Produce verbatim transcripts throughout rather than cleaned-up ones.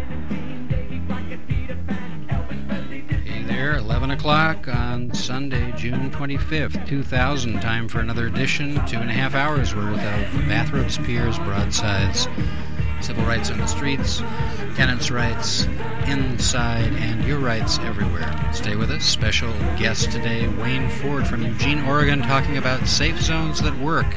Hey there, eleven o'clock on Sunday, June twenty-fifth, two thousand. Time for another edition, two and a half hours worth of Bathrobes, Piers, Broadsides, civil rights on the streets, tenants' rights inside, and your rights everywhere. Stay with us. Special guest today, Wayne Ford from Eugene, Oregon, talking about safe zones that work.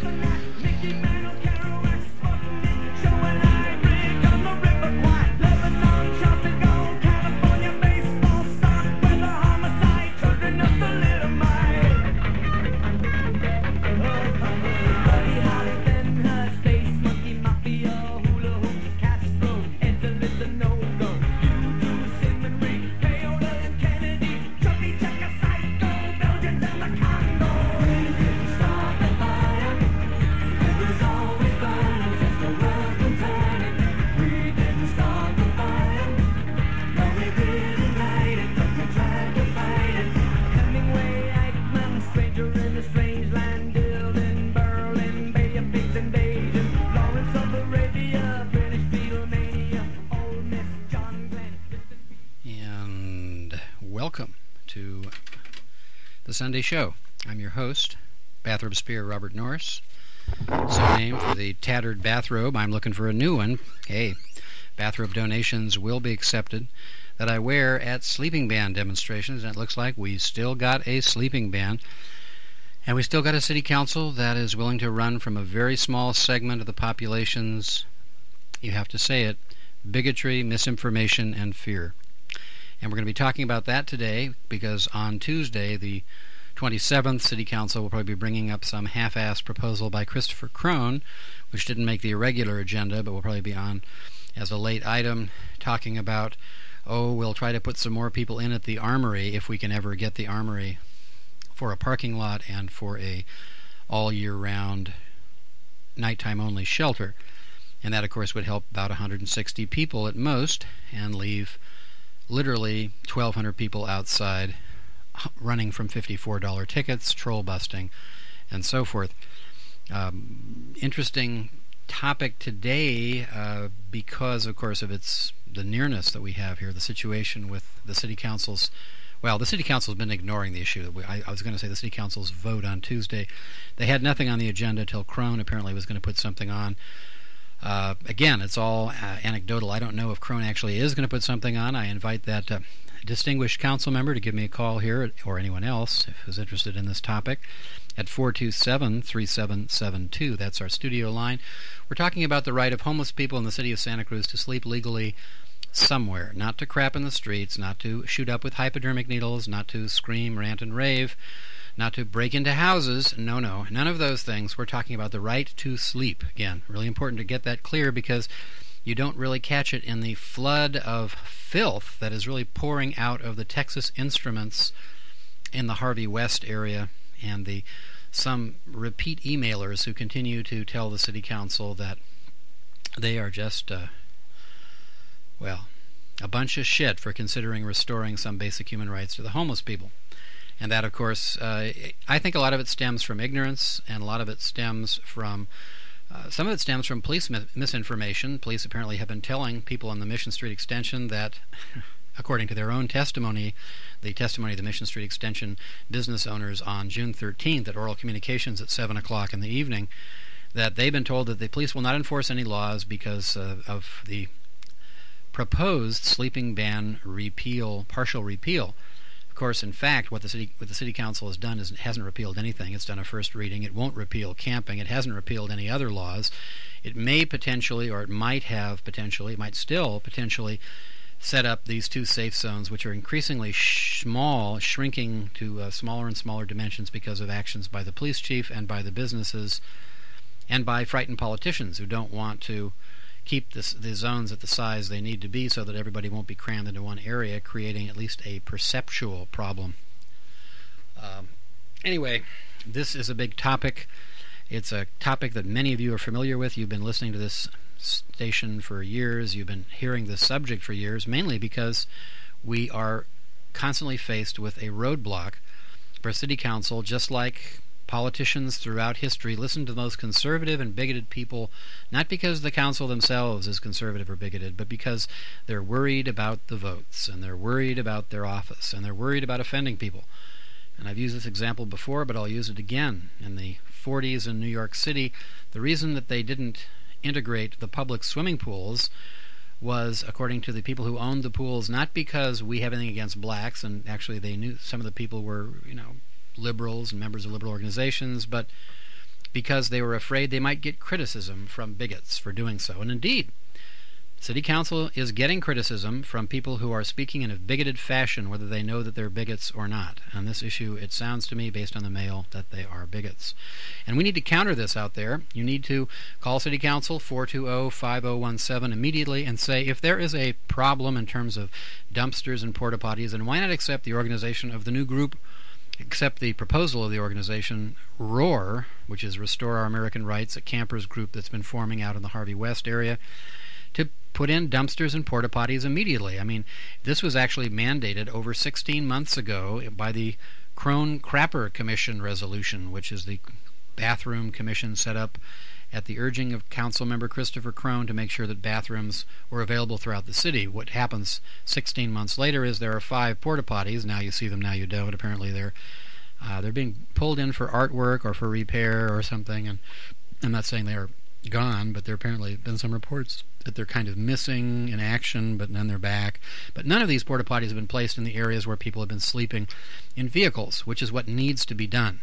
Sunday show. I'm your host, bathrobe spear Robert Norris. So name for the tattered bathrobe. I'm looking for a new one. Hey, bathrobe donations will be accepted that I wear at sleeping ban demonstrations. And it looks like we still got a sleeping ban. And we still got a city council that is willing to run from a very small segment of the population's, you have to say it, bigotry, misinformation, and fear. And we're going to be talking about that today because on Tuesday, the twenty-seventh, City Council will probably be bringing up some half-assed proposal by Christopher Crone, which didn't make the irregular agenda, but will probably be on as a late item, talking about, oh, we'll try to put some more people in at the Armory if we can ever get the Armory for a parking lot and for a all-year-round, nighttime-only shelter. And that, of course, would help about one hundred sixty people at most and leave literally twelve hundred people outside running from fifty-four dollars tickets, troll busting, and so forth. Um, interesting topic today uh, because, of course, of its the nearness that we have here, the situation with the City Council's, well, the City Council has been ignoring the issue. I, I was going to say the City Council's vote on Tuesday. They had nothing on the agenda until Crone apparently was going to put something on. Uh, again, it's all uh, anecdotal. I don't know if Crone actually is going to put something on. I invite that uh, distinguished council member to give me a call here, or anyone else who's interested in this topic, at four two seven, three seven seven two. That's our studio line. We're talking about the right of homeless people in the city of Santa Cruz to sleep legally somewhere, not to crap in the streets, not to shoot up with hypodermic needles, not to scream, rant, and rave, not to break into houses. No, no, none of those things. We're talking about the right to sleep. Again, really important to get that clear because you don't really catch it in the flood of filth that is really pouring out of the Texas Instruments in the Harvey West area and the some repeat emailers who continue to tell the city council that they are just, uh, well, a bunch of shit for considering restoring some basic human rights to the homeless people. And that, of course, uh, I think a lot of it stems from ignorance, and a lot of it stems from, uh, some of it stems from police mi- misinformation. Police apparently have been telling people on the Mission Street Extension that, according to their own testimony, the testimony of the Mission Street Extension business owners on June thirteenth at Oral Communications at seven o'clock in the evening, that they've been told that the police will not enforce any laws because uh, of the proposed sleeping ban repeal, partial repeal. Of course, in fact, what the city what the city council has done is it hasn't repealed anything. It's done a first reading. It won't repeal camping. It hasn't repealed any other laws. It may potentially, or it might have potentially, it might still potentially set up these two safe zones, which are increasingly sh- small, shrinking to uh, smaller and smaller dimensions because of actions by the police chief and by the businesses and by frightened politicians who don't want to keep this, the zones at the size they need to be so that everybody won't be crammed into one area, creating at least a perceptual problem. Um, anyway, this is a big topic. It's a topic that many of you are familiar with. You've been listening to this station for years. You've been hearing this subject for years, mainly because we are constantly faced with a roadblock for City Council, just like politicians throughout history listen to the most conservative and bigoted people, not because the council themselves is conservative or bigoted, but because they're worried about the votes, and they're worried about their office, and they're worried about offending people. And I've used this example before, but I'll use it again. In the forties in New York City, the reason that they didn't integrate the public swimming pools was, according to the people who owned the pools, not because we have anything against blacks, and actually they knew some of the people were, you know, liberals and members of liberal organizations, but because they were afraid they might get criticism from bigots for doing so. And indeed, City Council is getting criticism from people who are speaking in a bigoted fashion, whether they know that they're bigots or not. On this issue, it sounds to me, based on the mail, that they are bigots. And we need to counter this out there. You need to call City Council, four two zero, five zero one seven, immediately and say, if there is a problem in terms of dumpsters and porta potties, then why not accept the organization of the new group, accept the proposal of the organization ROAR, which is Restore Our American Rights, a campers group that's been forming out in the Harvey West area, to put in dumpsters and porta potties immediately. I mean, this was actually mandated over sixteen months ago by the Krohn-Crapper Commission resolution, which is the bathroom commission set up at the urging of Council Member Christopher Krohn to make sure that bathrooms were available throughout the city. What happens sixteen months later is there are five porta potties. Now you see them, now you don't. Apparently they're uh, they're being pulled in for artwork or for repair or something. And I'm not saying they are gone, but there apparently been some reports that they're kind of missing in action, but then they're back. But none of these porta potties have been placed in the areas where people have been sleeping in vehicles, which is what needs to be done.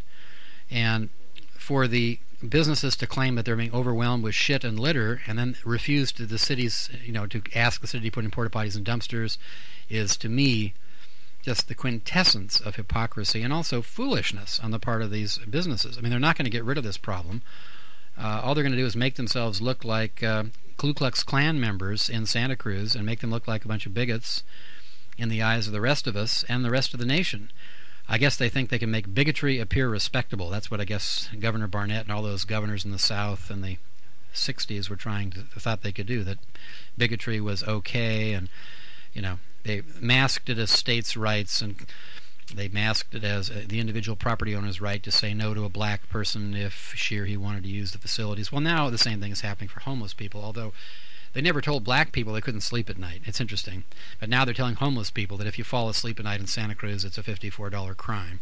And for the businesses to claim that they're being overwhelmed with shit and litter and then refuse to the cities, you know, to ask the city to put in porta potties and dumpsters is, to me, just the quintessence of hypocrisy and also foolishness on the part of these businesses. I mean, they're not going to get rid of this problem. Uh, all they're going to do is make themselves look like uh, Ku Klux Klan members in Santa Cruz and make them look like a bunch of bigots in the eyes of the rest of us and the rest of the nation. I guess they think they can make bigotry appear respectable. That's what I guess Governor Barnett and all those governors in the South in the sixties were trying to, thought they could do, that bigotry was okay, and, you know, they masked it as states' rights, and they masked it as uh, the individual property owner's right to say no to a black person if she or he wanted to use the facilities. Well, now the same thing is happening for homeless people, although they never told black people they couldn't sleep at night. It's interesting. But now they're telling homeless people that if you fall asleep at night in Santa Cruz, it's a fifty-four dollar crime.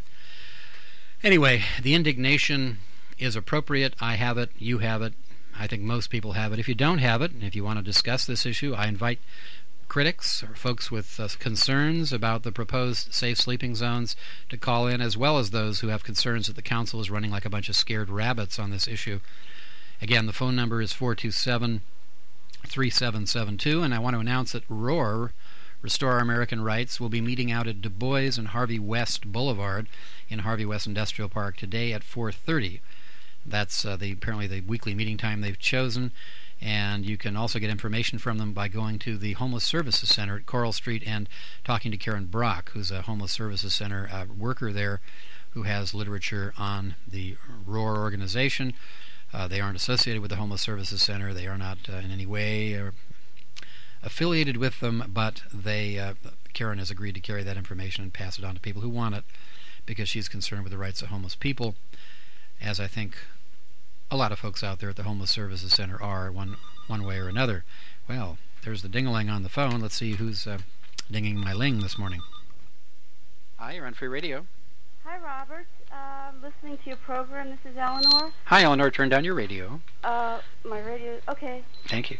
Anyway, the indignation is appropriate. I have it. You have it. I think most people have it. If you don't have it, and if you want to discuss this issue, I invite critics or folks with uh, concerns about the proposed safe sleeping zones to call in, as well as those who have concerns that the council is running like a bunch of scared rabbits on this issue. Again, the phone number is four two seven, three seven seven two, and I want to announce that ROAR, Restore Our American Rights, will be meeting out at Du Bois and Harvey West Boulevard in Harvey West Industrial Park today at four thirty. That's uh, the apparently the weekly meeting time they've chosen. And you can also get information from them by going to the Homeless Services Center at Coral Street and talking to Karen Brock, who's a Homeless Services Center uh, worker there who has literature on the ROAR organization. Uh, they aren't associated with the Homeless Services Center. They are not uh, in any way uh, affiliated with them, but they uh, Karen has agreed to carry that information and pass it on to people who want it because she's concerned with the rights of homeless people, as I think a lot of folks out there at the Homeless Services Center are, one one way or another. Well, there's the ding-a-ling on the phone. Let's see who's uh, dinging my ling this morning. Hi, you're on Free Radio. Hi, Robert. Uh, listening to your program. This is Eleanor. Hi, Eleanor. Turn down your radio. Uh, my radio. Okay. Thank you.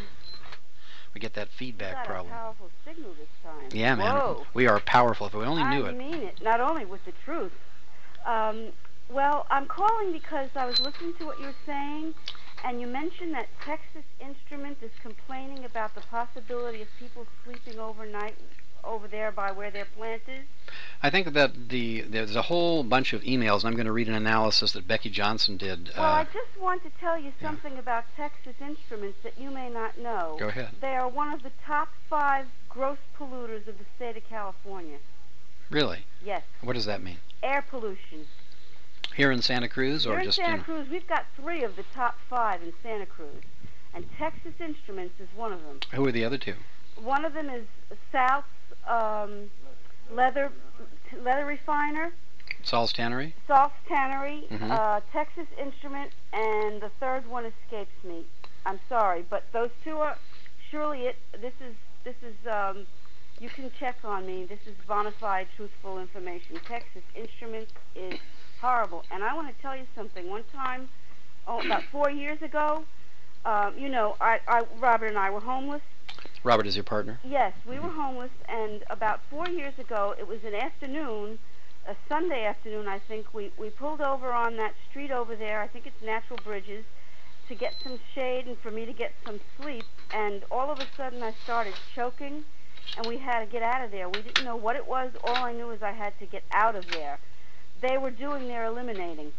We get that feedback got problem. A powerful signal this time. Yeah, man. Whoa. We are powerful. If we only I knew it. I mean it. Not only with the truth. Um, well, I'm calling because I was listening to what you were saying, and you mentioned that Texas Instrument is complaining about the possibility of people sleeping overnight over there by where their plant is. I think that the there's a whole bunch of emails, and I'm going to read an analysis that Becky Johnson did. Well, uh, I just want to tell you something yeah. about Texas Instruments that you may not know. Go ahead. They are one of the top five gross polluters of the state of California. Really? Yes. What does that mean? Air pollution. Here in Santa Cruz, or Here in just Santa in... Cruz, we've got three of the top five in Santa Cruz, and Texas Instruments is one of them. Who are the other two? One of them is South's um, leather leather refiner. Saul's Tannery? Saul's Tannery, Mhm. uh, Texas Instrument, and the third one escapes me. I'm sorry, but those two are surely it. This is this is. Um, you can check on me. This is bona fide, truthful information. Texas Instruments is horrible, and I want to tell you something. One time, oh, about four years ago, um, you know, I, I, Robert and I were homeless. Robert is your partner? Yes, we were homeless, and about four years ago, it was an afternoon, a Sunday afternoon, I think. We we pulled over on that street over there. I think it's Natural Bridges, to get some shade and for me to get some sleep. And all of a sudden, I started choking, and we had to get out of there. We didn't know what it was. All I knew is I had to get out of there. They were doing their eliminating.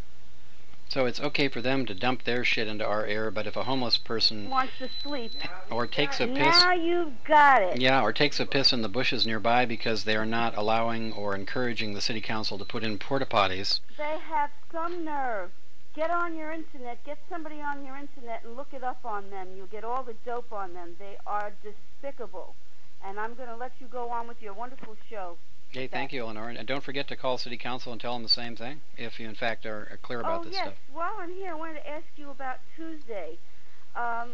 So it's okay for them to dump their shit into our air, but if a homeless person Wants to sleep. or takes a piss, Now you've got it. yeah, or takes a piss in the bushes nearby because they are not allowing or encouraging the city council to put in porta potties. They have some nerve. Get on your internet, get somebody on your internet and look it up on them. You'll get all the dope on them. They are despicable. And I'm going to let you go on with your wonderful show. Okay, thank you, Eleanor. And don't forget to call city council and tell them the same thing, if you in fact are, are clear about oh, this yes. stuff. While I'm here, I wanted to ask you about Tuesday. Um,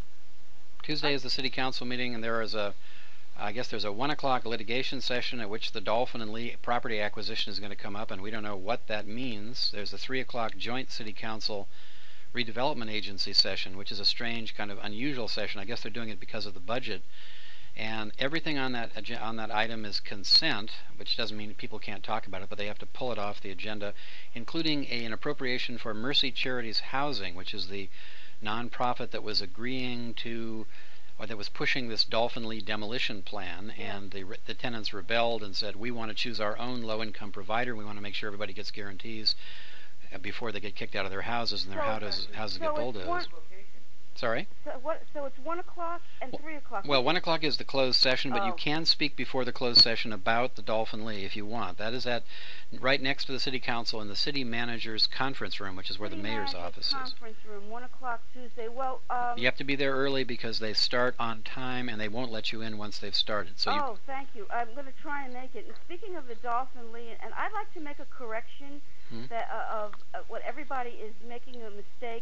Tuesday is the city council meeting, and there is a, I guess there's a one o'clock litigation session at which the Dolphin and Lee property acquisition is going to come up, and we don't know what that means. There's a three o'clock joint city council redevelopment agency session, which is a strange kind of unusual session. I guess they're doing it because of the budget. And everything on that on that item is consent, which doesn't mean people can't talk about it, but they have to pull it off the agenda, including a, an appropriation for Mercy Charities Housing, which is the nonprofit that was agreeing to, or that was pushing this Dolphin Lee demolition plan, and the the tenants rebelled and said, we want to choose our own low-income provider. We want to make sure everybody gets guarantees before they get kicked out of their houses and their so, houses, houses so get bulldozed. Sorry? So, what, so it's one o'clock and three o'clock. Well, one o'clock is the closed session, but oh. you can speak before the closed session about the Dolphin Lee if you want. That is at right next to the city council in the city manager's conference room, which is where city the mayor's office is. Conference room, one o'clock Tuesday. Well, um, you have to be there early because they start on time and they won't let you in once they've started. So oh, you thank you. I'm going to try and make it. And speaking of the Dolphin Lee, and I'd like to make a correction hmm? that uh, of uh, what everybody is making a mistake.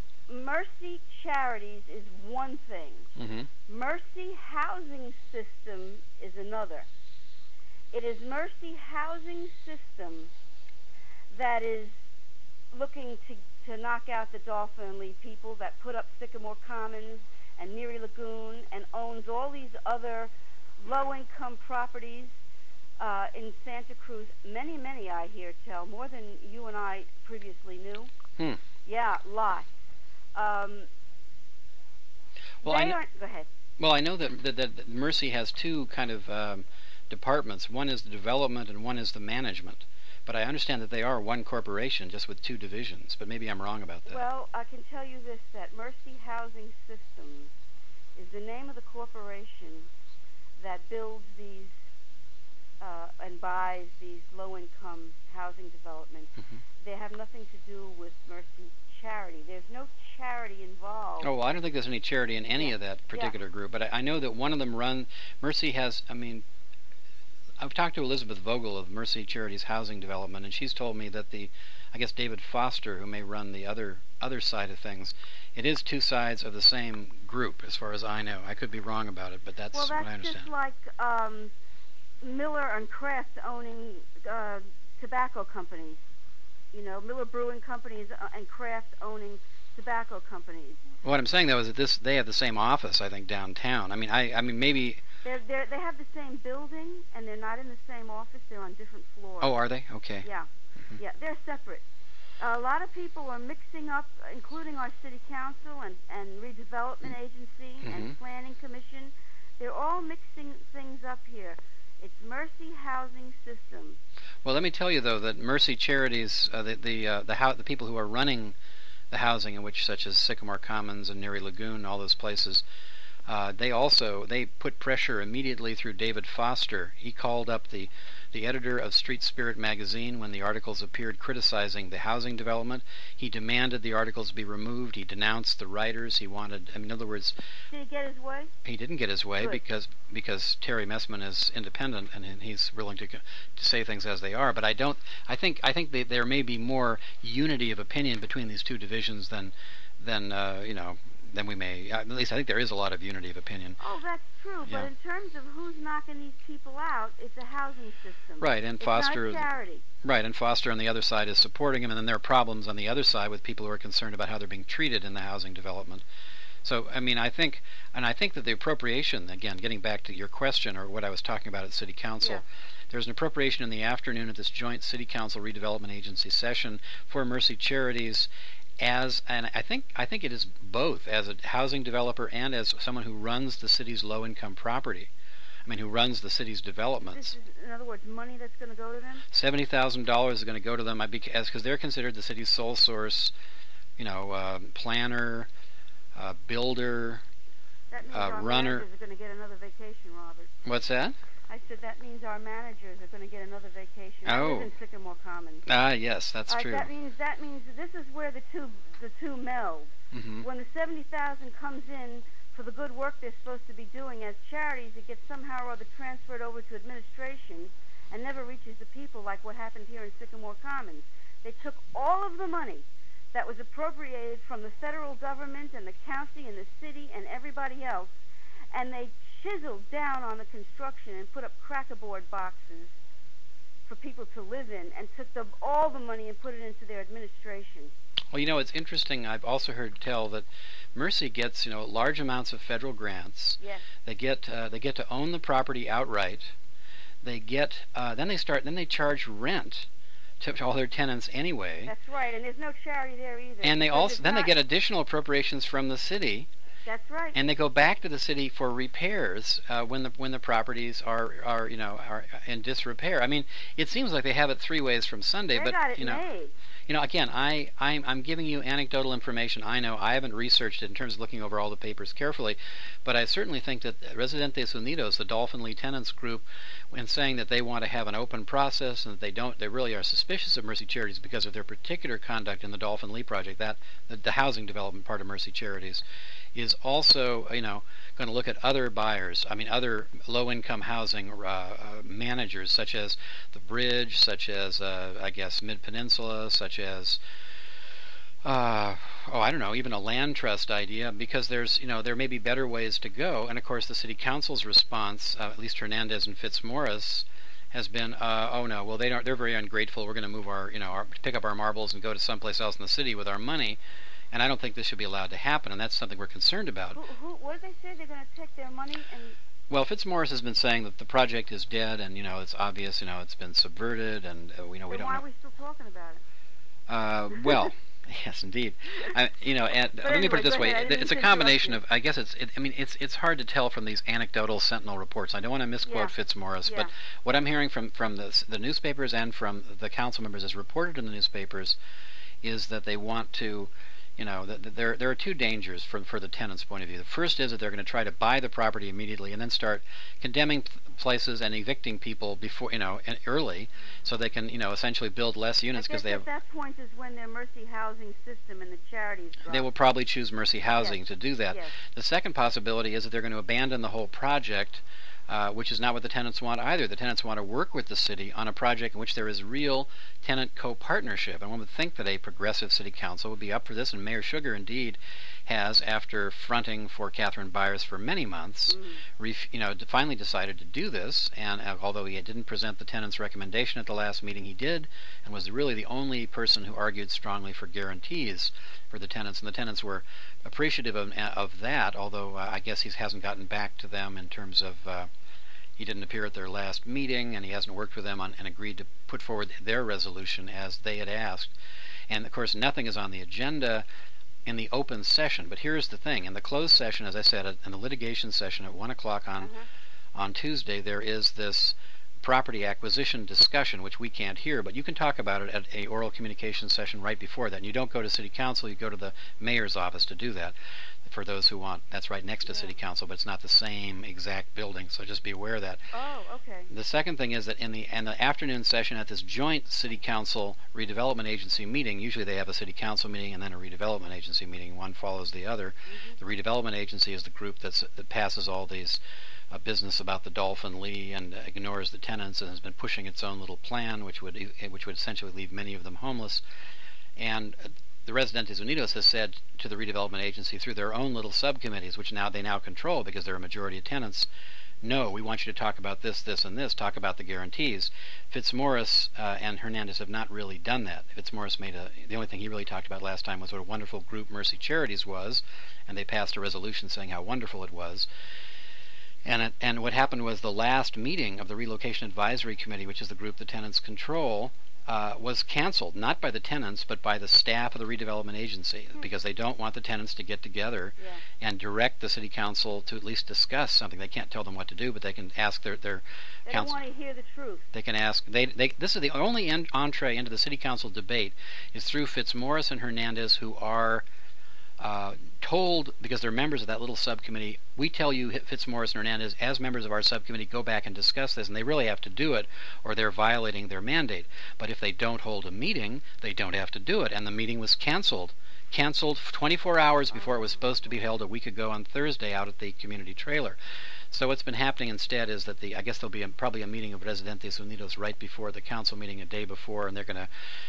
Mercy Charities is one thing. Mm-hmm. Mercy Housing System is another. It is Mercy Housing System that is looking to, to knock out the Dolphin Lee people that put up Sycamore Commons and Neary Lagoon and owns all these other low-income properties uh, in Santa Cruz. Many, many, I hear tell, more than you and I previously knew. Hmm. Yeah, lots. Um, well, they I kn- aren't. Go ahead. Well, I know that, that, that Mercy has two kind of um, departments. One is the development and one is the management. But I understand that they are one corporation, just with two divisions. But maybe I'm wrong about that. Well, I can tell you this, that Mercy Housing Systems is the name of the corporation that builds these uh, and buys these low-income housing developments. Mm-hmm. They have nothing to do with Mercy Charity. There's no charity involved. Oh, well, I don't think there's any charity in any yeah. of that particular yeah. group. But I, I know that one of them run, Mercy has, I mean, I've talked to Elizabeth Vogel of Mercy Charities Housing Development, and she's told me that the, I guess David Foster, who may run the other other side of things, it is two sides of the same group, as far as I know. I could be wrong about it, but that's, well, that's what I understand. just like um, Miller and Kraft owning uh, tobacco companies. You know, Miller Brewing Companies uh, and Kraft owning tobacco companies. What I'm saying, though, is that this they have the same office, I think, downtown. I mean, I, I mean, maybe... They're, they're, they have the same building, and they're not in the same office. They're on different floors. Oh, are they? Okay. Yeah. Mm-hmm. Yeah, they're separate. Uh, a lot of people are mixing up, including our city council and, and redevelopment agency mm-hmm. and planning commission. They're all mixing things up here. It's Mercy Housing System. Well, let me tell you, though, that Mercy Charities, uh, the the uh, the, ho- the people who are running the housing, in which such as Sycamore Commons and Neary Lagoon, all those places, uh, they also they put pressure immediately through David Foster. He called up the the editor of Street Spirit magazine when the articles appeared criticizing the housing development. He demanded the articles be removed. He denounced the writers. He wanted, I mean, in other words, did he get his way? He didn't get his way Good. because because Terry Messman is independent and he's willing to to say things as they are. But I don't. I think I think that there may be more unity of opinion between these two divisions than than uh, you know. Then we may, at least I think there is a lot of unity of opinion. Oh, that's true. Yeah. But in terms of who's knocking these people out, it's a housing system. Right, and it's Foster, not a charity. Right, and Foster on the other side is supporting him, and then there are problems on the other side with people who are concerned about how they're being treated in the housing development. So, I mean, I think, and I think that the appropriation, again, getting back to your question or what I was talking about at City Council, Yeah. there's an appropriation in the afternoon at this joint City Council Redevelopment Agency session for Mercy Charities. As and I think I think it is both as a housing developer and as someone who runs the city's low-income property. I mean, who runs the city's developments. This is, in other words, money that's going to go to them? Seventy thousand dollars is going to go to them because because they're considered the city's sole source, you know, uh, planner, uh, builder, That means uh, our runner. managers are going to get another vacation, Robert. What's that? I said that means our managers are going to get another vacation. I Oh. live in Sycamore Commons. Ah, yes, that's All right, true. That means that means this is where the two the two meld. Mm-hmm. When the seventy thousand comes in for the good work they're supposed to be doing as charities, it gets somehow or other transferred over to administration and never reaches the people, like what happened here in Sycamore Commons. They took all of the money that was appropriated from the federal government and the county and the city and everybody else, and they chiseled down on the construction and put up crackerboard boxes for people to live in, and took the, all the money and put it into their administration. Well, you know, it's interesting. I've also heard tell that Mercy gets, you know, large amounts of federal grants. Yes. They get uh, they get to own the property outright. They get uh, then they start then they charge rent to, to all their tenants anyway. That's right, and there's no charity there either. And they because also it's then they not- get additional appropriations from the city. That's right. And they go back to the city for repairs uh, when the when the properties are, are you know are in disrepair. I mean, it seems like they have it three ways from Sunday, they but got it you know, made. you know, again, I I'm, I'm giving you anecdotal information. I know I haven't researched it in terms of looking over all the papers carefully, but I certainly think that Residentes Unidos, the Dolphin Lee Tenants Group, when saying that they want to have an open process and that they don't, they really are suspicious of Mercy Charities because of their particular conduct in the Dolphin Lee project, that the, the housing development part of Mercy Charities, is also, you know, going to look at other buyers. I mean, other low-income housing uh, uh, managers, such as the Bridge, such as, uh, I guess, Mid-Peninsula, such as, uh, oh, I don't know, even a land trust idea, because there's, you know, there may be better ways to go. And of course, the City Council's response, uh, at least Hernandez and Fitzmaurice, has been, uh, oh no, well they don't, they're very ungrateful. We're going to move our, you know, our, pick up our marbles and go to someplace else in the city with our money. And I don't think this should be allowed to happen, and that's something we're concerned about. Who, who, what did they say? They're going to take their money and... Well, Fitzmaurice has been saying that the project is dead, and you know it's obvious. You know it's been subverted, and uh, we know we then don't why know. are we still talking about it? Uh, well, yes, indeed. I, you know, and let anyway, me put it this go way: ahead. I didn't it's a mean to combination interrupt of. I guess it's. It, I mean, it's it's hard to tell from these anecdotal Sentinel reports. I don't want to misquote Yeah. Fitzmaurice, Yeah. but what I'm hearing from from the the newspapers and from the council members, as reported in the newspapers, is that they want to. You know, th- th- there there are two dangers from for the tenant's point of view. The first is that they're going to try to buy the property immediately and then start condemning p- places and evicting people before, you know, and early, so they can, you know, essentially build less units I guess because they at have. that point is when their Mercy housing system and the charities drop. They will probably choose Mercy Housing Yes. to do that. Yes. The second possibility is that they're going to abandon the whole project, uh, which is not what the tenants want either. The tenants want to work with the city on a project in which there is real tenant co-partnership. And one would think that a progressive city council would be up for this, and Mayor Sugar indeed has, after fronting for Catherine Byers for many months, Mm. ref- you know, d- finally decided to do this. And uh, although he didn't present the tenants' recommendation at the last meeting, he did, and was really the only person who argued strongly for guarantees for the tenants. And the tenants were appreciative of, of that, although uh, I guess he hasn't gotten back to them in terms of uh, he didn't appear at their last meeting, and he hasn't worked with them on and agreed to put forward their resolution as they had asked. And of course, nothing is on the agenda in the open session. But here's the thing: in the closed session, as I said, in the litigation session at one o'clock on Uh-huh. on Tuesday, there is this property acquisition discussion, which we can't hear, but you can talk about it at a oral communication session right before that. And you don't go to City Council; you go to the mayor's office to do that. for those who want. That's right next to Yeah. City Council, but it's not the same exact building, so just be aware of that. Oh, okay. The second thing is that in the in the afternoon session at this joint City Council redevelopment agency meeting, usually they have a City Council meeting and then a redevelopment agency meeting. One follows the other. Mm-hmm. The redevelopment agency is the group that's, that passes all these uh, business about the Dolphin Lee and uh, ignores the tenants and has been pushing its own little plan, which would which would essentially leave many of them homeless. And uh, the Residentes Unidos has said to the redevelopment agency through their own little subcommittees, which now they now control because they're a majority of tenants, no, we want you to talk about this, this, and this, talk about the guarantees. Fitzmaurice uh, and Hernandez have not really done that. Fitzmaurice made a, the only thing he really talked about last time was what a wonderful group Mercy Charities was, and they passed a resolution saying how wonderful it was. And it, and what happened was the last meeting of the Relocation Advisory Committee, which is the group the tenants control, Uh, was canceled, not by the tenants, but by the staff of the redevelopment agency, Hmm. because they don't want the tenants to get together Yeah. and direct the city council to at least discuss something. They can't tell them what to do, but they can ask their their They council. don't want to hear the truth. They can ask. They they. This is the only en- entree into the city council debate is through Fitzmaurice and Hernandez, who are uh, told, because they're members of that little subcommittee, we tell you, Fitzmaurice and Hernandez, as members of our subcommittee, go back and discuss this, and they really have to do it, or they're violating their mandate. But if they don't hold a meeting, they don't have to do it, and the meeting was canceled. Canceled twenty-four hours before it was supposed to be held a week ago on Thursday out at the community trailer. So what's been happening instead is that the I guess there'll be a, probably a meeting of Residentes Unidos right before the council meeting a day before, and they're going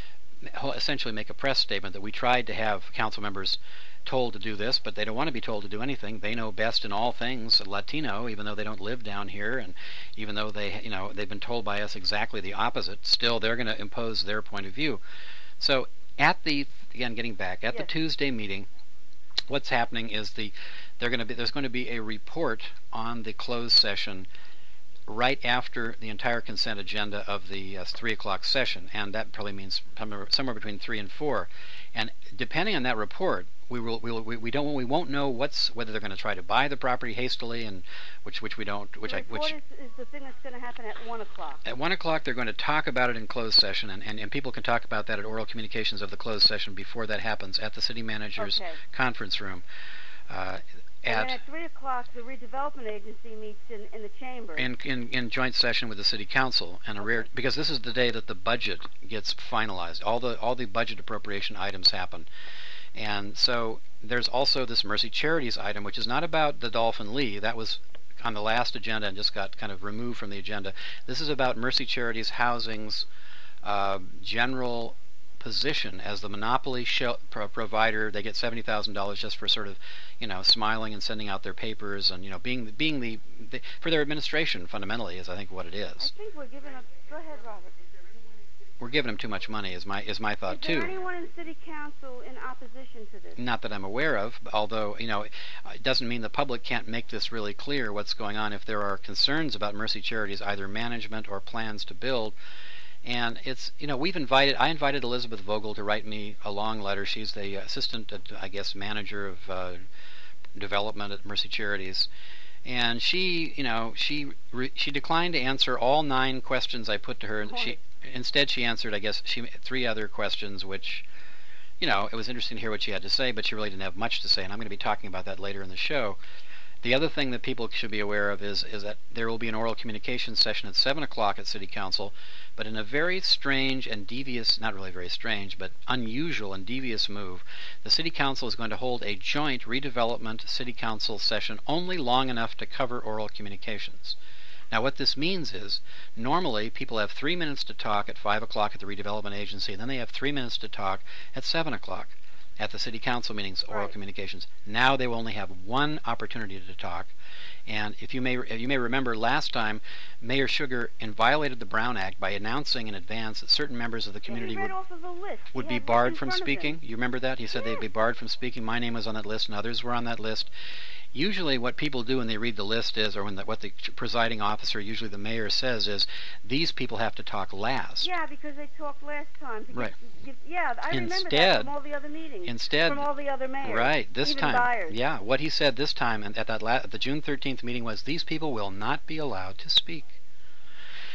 to essentially make a press statement that we tried to have council members told to do this, but they don't want to be told to do anything. They know best in all things Latino, even though they don't live down here, and even though they, you know, they've been told by us exactly the opposite. Still, they're going to impose their point of view. So, at the again, getting back at Yes. the Tuesday meeting, what's happening is the they're going to be there's going to be a report on the closed session right after the entire consent agenda of the uh, three o'clock session, and that probably means somewhere between three and four. And depending on that report, we will we will, we, we don't we won't know what's whether they're going to try to buy the property hastily, and which which we don't which the I report which. is, is the thing that's going to happen at one o'clock. At one o'clock, they're going to talk about it in closed session, and, and, and people can talk about that at oral communications of the closed session before that happens at the city manager's Okay. conference room. Uh, And at then at three o'clock, the redevelopment agency meets in, in the chamber. in, in in joint session with the city council, and a rare because this is the day that the budget gets finalized. All the all the budget appropriation items happen, and so there's also this Mercy Charities item, which is not about the Dolphin Lee. That was on the last agenda and just got kind of removed from the agenda. This is about Mercy Charities Housing's uh, general position as the monopoly shel- pro- provider. They get seventy thousand dollars just for sort of, you know, smiling and sending out their papers and, you know, being being the, the for their administration fundamentally is I think what it I is. think we're giving up. Go ahead, Robert. We're giving them too much money is my is my thought Is too. there anyone in city council in opposition to this? Not that I'm aware of, although, you know, it doesn't mean the public can't make this really clear what's going on if there are concerns about Mercy Charities, either management or plans to build. And it's, you know, we've invited, I invited Elizabeth Vogel to write me a long letter. She's the assistant, I guess, manager of uh, development at Mercy Charities. And she, you know, she re- she declined to answer all nine questions I put to her. And she instead she answered, I guess, she three other questions, which, you know, it was interesting to hear what she had to say, but she really didn't have much to say. And I'm going to be talking about that later in the show. The other thing that people should be aware of is is that there will be an oral communication session at seven o'clock at City Council, but in a very strange and devious, not really very strange, but unusual and devious move, the City Council is going to hold a joint redevelopment City Council session only long enough to cover oral communications. Now what this means is, normally people have three minutes to talk at five o'clock at the redevelopment agency, and then they have three minutes to talk at seven o'clock. At the city council meetings, oral Right. communications. Now they will only have one opportunity to talk. And if you may you may remember last time, Mayor Sugar violated the Brown Act by announcing in advance that certain members of the community Yeah, he read would, off of a list. would He be had one barred in from front of him. speaking. You remember that? He said Yeah. they'd be barred from speaking. My name was on that list and others were on that list. Usually what people do when they read the list is, or when the, what the presiding officer, usually the mayor, says is, these people have to talk last. Yeah, because they talked last time. To Right. Get, get, yeah, I remember Instead- that from all the other meetings. Instead, from all the other mayors. right, this even time, Byers. yeah, what he said this time and at that la- at the June thirteenth meeting was, these people will not be allowed to speak.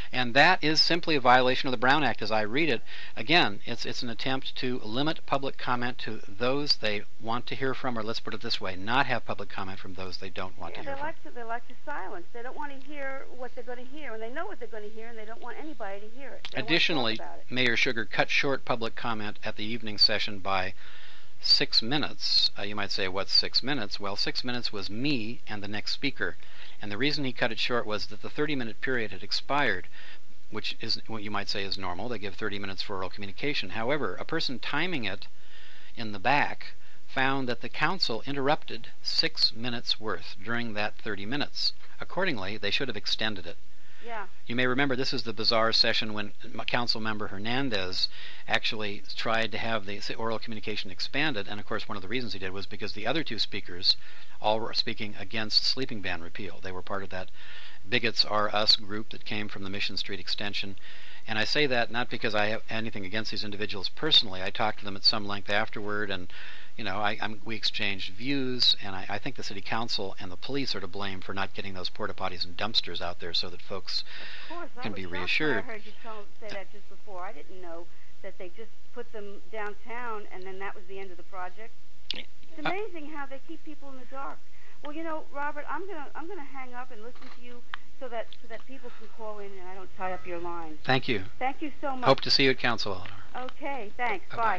And that is simply a violation of the Brown Act as I read it. Again, it's it's an attempt to limit public comment to those they want to hear from, or let's put it this way, not have public comment from those they don't want yeah, to hear they from. like to, they like to silence. They don't want to hear what they're going to hear, and they know what they're going to hear, and they don't want anybody to hear it. They Additionally, want to talk about it. Mayor Sugar cut short public comment at the evening session by six minutes. Uh, you might say, what's six minutes? Well, six minutes was me and the next speaker. And the reason he cut it short was that the thirty-minute period had expired, which is what you might say is normal. They give thirty minutes for oral communication. However, a person timing it in the back found that the council interrupted six minutes worth during that thirty minutes. Accordingly, they should have extended it. Yeah. You may remember this is the bizarre session when Council Member Hernandez actually tried to have the oral communication expanded, and of course one of the reasons he did was because the other two speakers all were speaking against sleeping ban repeal. They were part of that Bigots Are Us group that came from the Mission Street extension. And I say that not because I have anything against these individuals personally. I talked to them at some length afterward, and you know, I, I'm, we exchanged views, and I, I think the city council and the police are to blame for not getting those porta potties and dumpsters out there so that folks of course, can I be was reassured. I heard you tell, say that just before. I didn't know that they just put them downtown, and then that was the end of the project. It's amazing uh, how they keep people in the dark. Well, you know, Robert, I'm gonna I'm gonna hang up and listen to you so that so that people can call in and I don't tie up your line. Thank you. Thank you so much. Hope to see you at council, Eleanor. Okay, thanks. Bye-bye. Bye.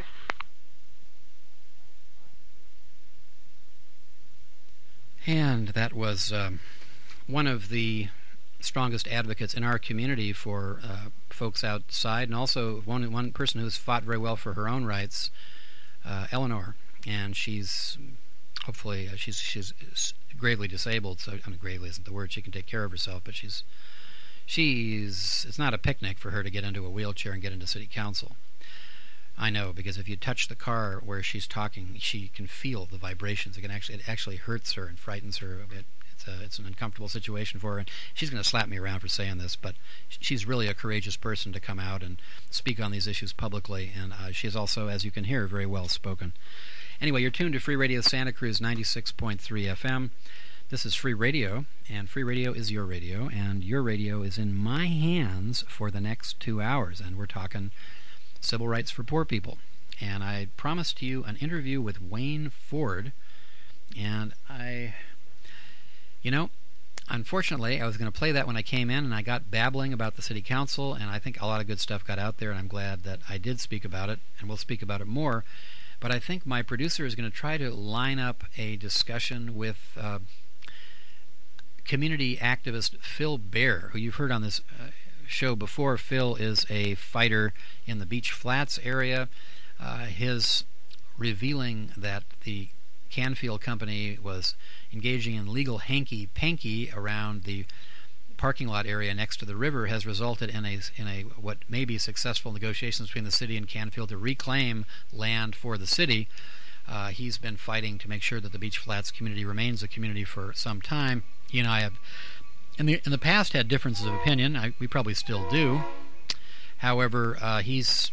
And that was um, one of the strongest advocates in our community for uh, folks outside, and also one one person who's fought very well for her own rights, uh, Eleanor. And she's hopefully uh, she's she's gravely disabled. So I mean, gravely isn't the word. She can take care of herself, but she's she's it's not a picnic for her to get into a wheelchair and get into city council. I know, because if you touch the car where she's talking, she can feel the vibrations. It can actually, it actually hurts her and frightens her a bit. It's a, it's an uncomfortable situation for her, and she's going to slap me around for saying this, but she's really a courageous person to come out and speak on these issues publicly, and uh, she is also, as you can hear, very well spoken. Anyway, you're tuned to Free Radio Santa Cruz ninety-six point three F M. This is Free Radio, and Free Radio is your radio, and your radio is in my hands for the next two hours, and we're talking civil rights for poor people. And I promised you an interview with Wayne Ford, and I, you know, unfortunately, I was going to play that when I came in, and I got babbling about the city council, and I think a lot of good stuff got out there, and I'm glad that I did speak about it, and we'll speak about it more. But I think my producer is going to try to line up a discussion with uh, community activist Phil Baer, who you've heard on this uh, show before. Phil is a fighter in the Beach Flats area. Uh, his revealing that the Canfield Company was engaging in legal hanky-panky around the parking lot area next to the river has resulted in a in a what may be successful negotiations between the city and Canfield to reclaim land for the city. Uh, he's been fighting to make sure that the Beach Flats community remains a community for some time. He and I have In the in the past had differences of opinion. I, we probably still do. However, uh, he's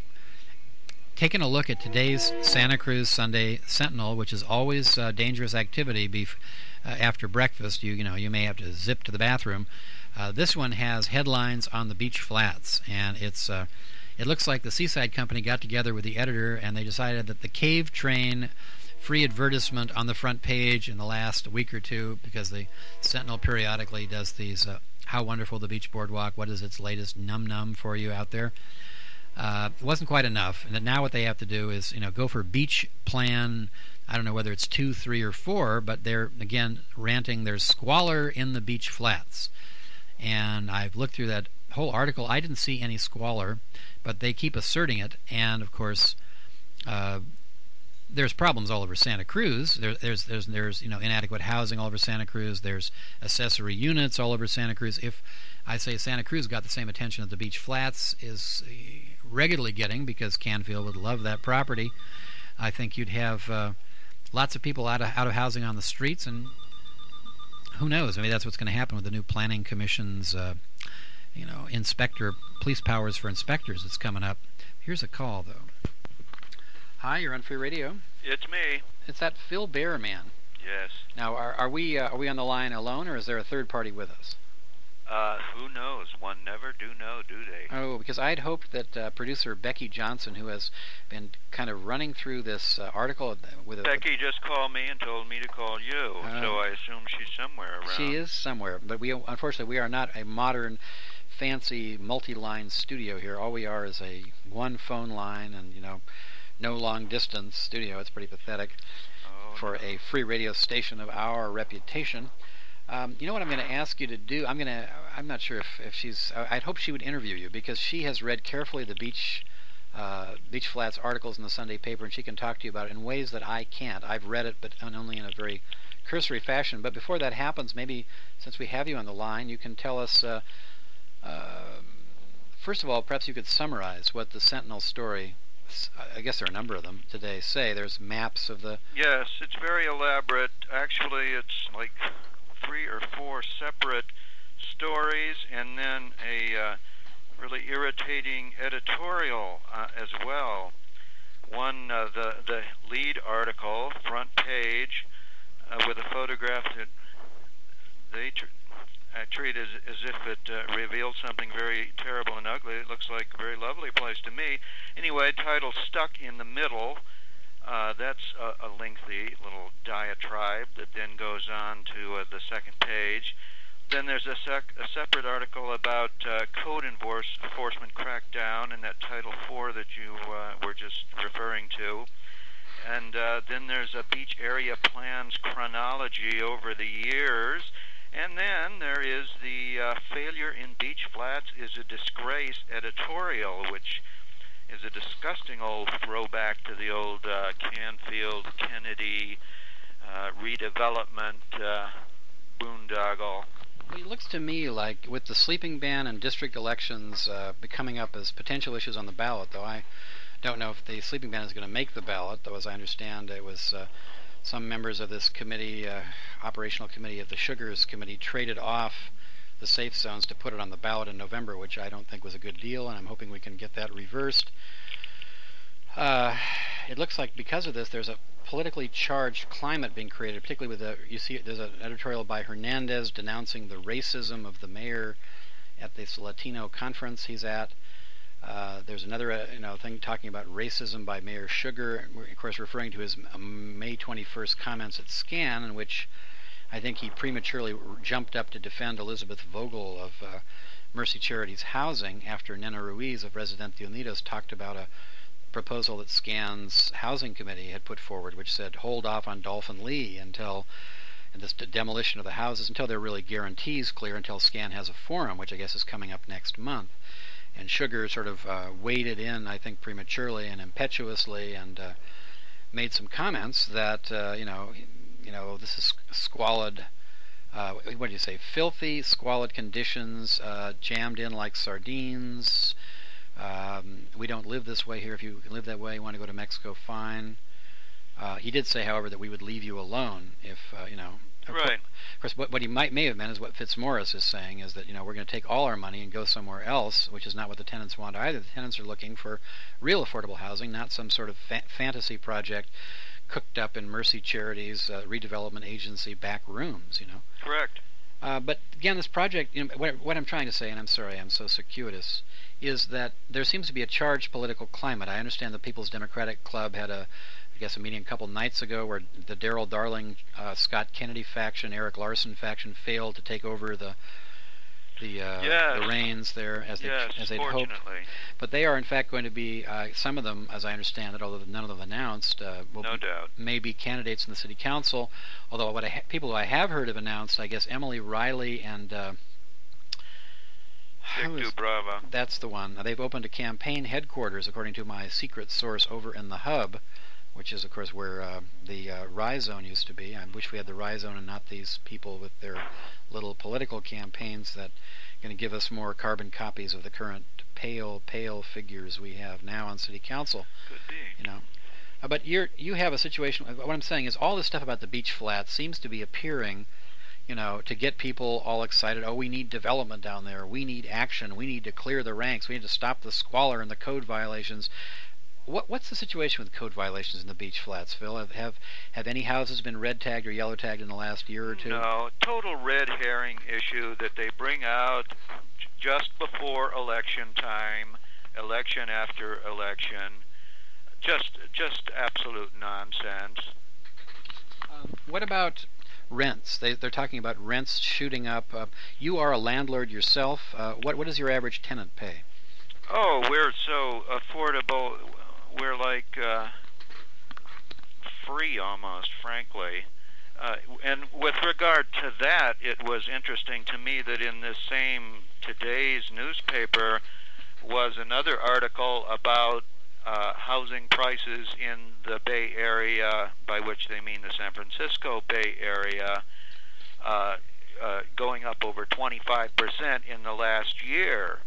taken a look at today's Santa Cruz Sunday Sentinel, which is always uh, dangerous activity. Bef- uh, after breakfast, you you know you may have to zip to the bathroom. Uh, this one has headlines on the Beach Flats, and it's uh, it looks like the Seaside Company got together with the editor, and they decided that the Cave Train free advertisement on the front page in the last week or two, because the Sentinel periodically does these uh, how wonderful the beach boardwalk, what is its latest num num for you out there. Uh, it wasn't quite enough, and now what they have to do is you know go for beach plan. I don't know whether it's two, three, or four, but they're again ranting there's squalor in the Beach Flats. And I've looked through that whole article. I didn't see any squalor, but they keep asserting it, and of course uh, there's problems all over Santa Cruz. There, there's, there's, there's, you know, inadequate housing all over Santa Cruz. There's accessory units all over Santa Cruz. If I say Santa Cruz got the same attention that the Beach Flats is regularly getting, because Canfield would love that property, I think you'd have uh, lots of people out of out of housing on the streets, and who knows? I mean, that's what's going to happen with the new Planning Commission's, uh, you know, inspector police powers for inspectors that's coming up. Here's a call, though. Hi, you're on Free Radio. It's me. It's that Phil Baer man. Yes. Now, are, are we uh, are we on the line alone, or is there a third party with us? Uh, who knows? One never do know, do they? Oh, because I'd hoped that uh, producer Becky Johnson, who has been kind of running through this uh, article with a... Becky just called me and told me to call you, uh, so I assume she's somewhere around. She is somewhere, but we unfortunately we are not a modern, fancy multi-line studio here. All we are is a one phone line and, you know, no long distance studio. It's pretty pathetic oh, for no. a free radio station of our reputation. Um, you know what I'm going to ask you to do? I'm going to. I'm not sure if, if she's. I'd hope she would interview you because she has read carefully the Beach, uh, Beach Flats articles in the Sunday paper, and she can talk to you about it in ways that I can't. I've read it, but only in a very cursory fashion. But before that happens, maybe since we have you on the line, you can tell us. Uh, uh, first of all, perhaps you could summarize what the Sentinel story. I guess there are a number of them today. Say there's maps of the. Yes, it's very elaborate. Actually, it's like three or four separate stories and then a uh, really irritating editorial uh, as well. One, uh, the the lead article, front page, uh, with a photograph that they tr- uh, treat as, as if it uh, revealed something very terrible and ugly. It looks like a very lovely place to me. Anyway, titled Stuck in the Middle. Uh, that's a, a lengthy little diatribe that then goes on to uh, the second page. Then there's a, sec- a separate article about uh, code enforce- enforcement crackdown in that Title four that you uh, were just referring to. And uh, then there's a beach area plans chronology over the years. And then there is the uh, Failure in Beach Flats is a Disgrace editorial, which is a disgusting old throwback to the old uh, Canfield, Kennedy uh, redevelopment uh, boondoggle. Well, it looks to me like with the sleeping ban and district elections uh, coming up as potential issues on the ballot, though I don't know if the sleeping ban is going to make the ballot, though as I understand it was uh, some members of this committee, uh, operational committee of the Sugars Committee, traded off the safe zones to put it on the ballot in November, which I don't think was a good deal, and I'm hoping we can get that reversed. Uh, it looks like because of this, there's a politically charged climate being created, particularly with the, you see, there's an editorial by Hernandez denouncing the racism of the mayor at this Latino conference he's at. Uh, there's another, uh, you know, thing talking about racism by Mayor Sugar, of course, referring to his May twenty-first comments at SCAN, in which I think he prematurely jumped up to defend Elizabeth Vogel of uh, Mercy Charities Housing after Nena Ruiz of Residente Unidos talked about a proposal that SCAN's housing committee had put forward, which said hold off on Dolphin Lee until and this d- demolition of the houses until there are really guarantees clear, until SCAN has a forum, which I guess is coming up next month. And Sugar sort of uh, waded in, I think, prematurely and impetuously, and uh, made some comments that uh, you know. You know, this is squalid, uh, what do you say, filthy, squalid conditions, uh, jammed in like sardines. Um, we don't live this way here. If you live that way, you want to go to Mexico, fine. Uh, he did say, however, that we would leave you alone if, uh, you know. Right. Of course, what, what he might may have meant is what Fitzmaurice is saying, is that, you know, we're going to take all our money and go somewhere else, which is not what the tenants want either. The tenants are looking for real affordable housing, not some sort of fa- fantasy project cooked up in Mercy Charities, uh, redevelopment agency back rooms, you know. Correct. Uh, but again, this project, you know, what, what I'm trying to say, and I'm sorry I'm so circuitous, is that there seems to be a charged political climate. I understand the People's Democratic Club had a, I guess, a meeting a couple nights ago where the Darrell Darling, uh, Scott Kennedy faction, Eric Larson faction failed to take over the the uh, yes. the reins there as they yes, as they'd hoped. But they are in fact going to be uh, some of them, as I understand it, although none of them announced, uh, will no be, doubt. may be candidates in the city council. Although what I ha- people who I have heard have announced, I guess Emily Riley and uh, Dick Dubrava. That's the one. They've opened a campaign headquarters, according to my secret source, over in the Hub, which is, of course, where uh, the uh, Rye Zone used to be. I wish we had the Rye Zone and not these people with their little political campaigns that are going to give us more carbon copies of the current pale, pale figures we have now on City Council. Could be. You know, uh, but you're you have a situation. What I'm saying is, all this stuff about the beach flats seems to be appearing, you know, to get people all excited. Oh, we need development down there. We need action. We need to clear the ranks. We need to stop the squalor and the code violations. what what's the situation with code violations in the beach flats, Phil? Have have, have any houses been red tagged or yellow tagged in the last year or two? No, total red herring issue that they bring out j- just before election time, election after election. Just just absolute nonsense. Um, what about rents? They, they're talking about rents shooting up. Uh, you are a landlord yourself. Uh, what what does your average tenant pay? Oh, we're so affordable. We're like uh, free almost, frankly. Uh, and with regard to that, it was interesting to me that in this same today's newspaper was another article about uh, housing prices in the Bay Area, by which they mean the San Francisco Bay Area, uh, uh, going up over twenty-five percent in the last year.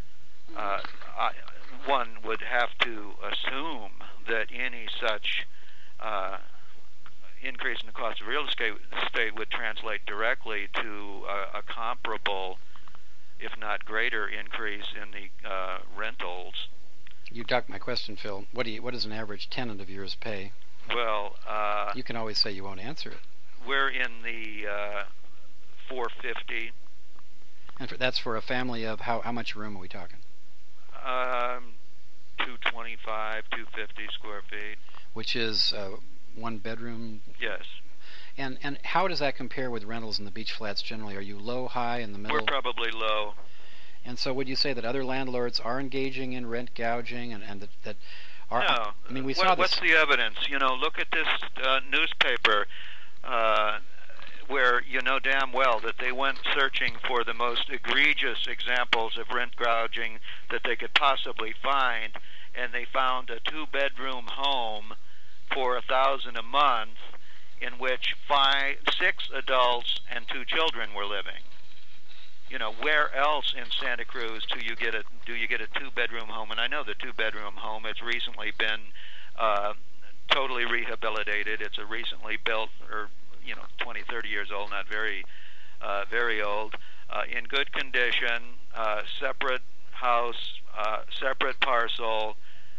Uh, I, one would have to assume that any such uh, increase in the cost of real estate, estate would translate directly to uh, a comparable, if not greater, increase in the uh, rentals. You ducked my question, Phil. What do you, what does an average tenant of yours pay? Well, uh, you can always say you won't answer it. We're in the uh, four fifty. And for, that's for a family of how how much room are we talking? Um, two twenty-five, two fifty square feet. Which is uh, one bedroom? Yes. And and how does that compare with rentals in the beach flats generally? Are you low, high, in the middle? We're probably low. And so would you say that other landlords are engaging in rent gouging and, and that, that are... No. I mean, we what, saw this... What's the evidence? You know, look at this uh, newspaper uh, where you know damn well that they went searching for the most egregious examples of rent gouging that they could possibly find, and they found a two-bedroom home for a thousand a month in which five, six adults and two children were living. You know, where else in Santa Cruz do you get a do you get a two-bedroom home? And I know the two-bedroom home has recently been uh, totally rehabilitated. It's a recently built, or you know, twenty, thirty years old, not very, uh, very old, uh, in good condition, uh, separate house, uh, separate parcel,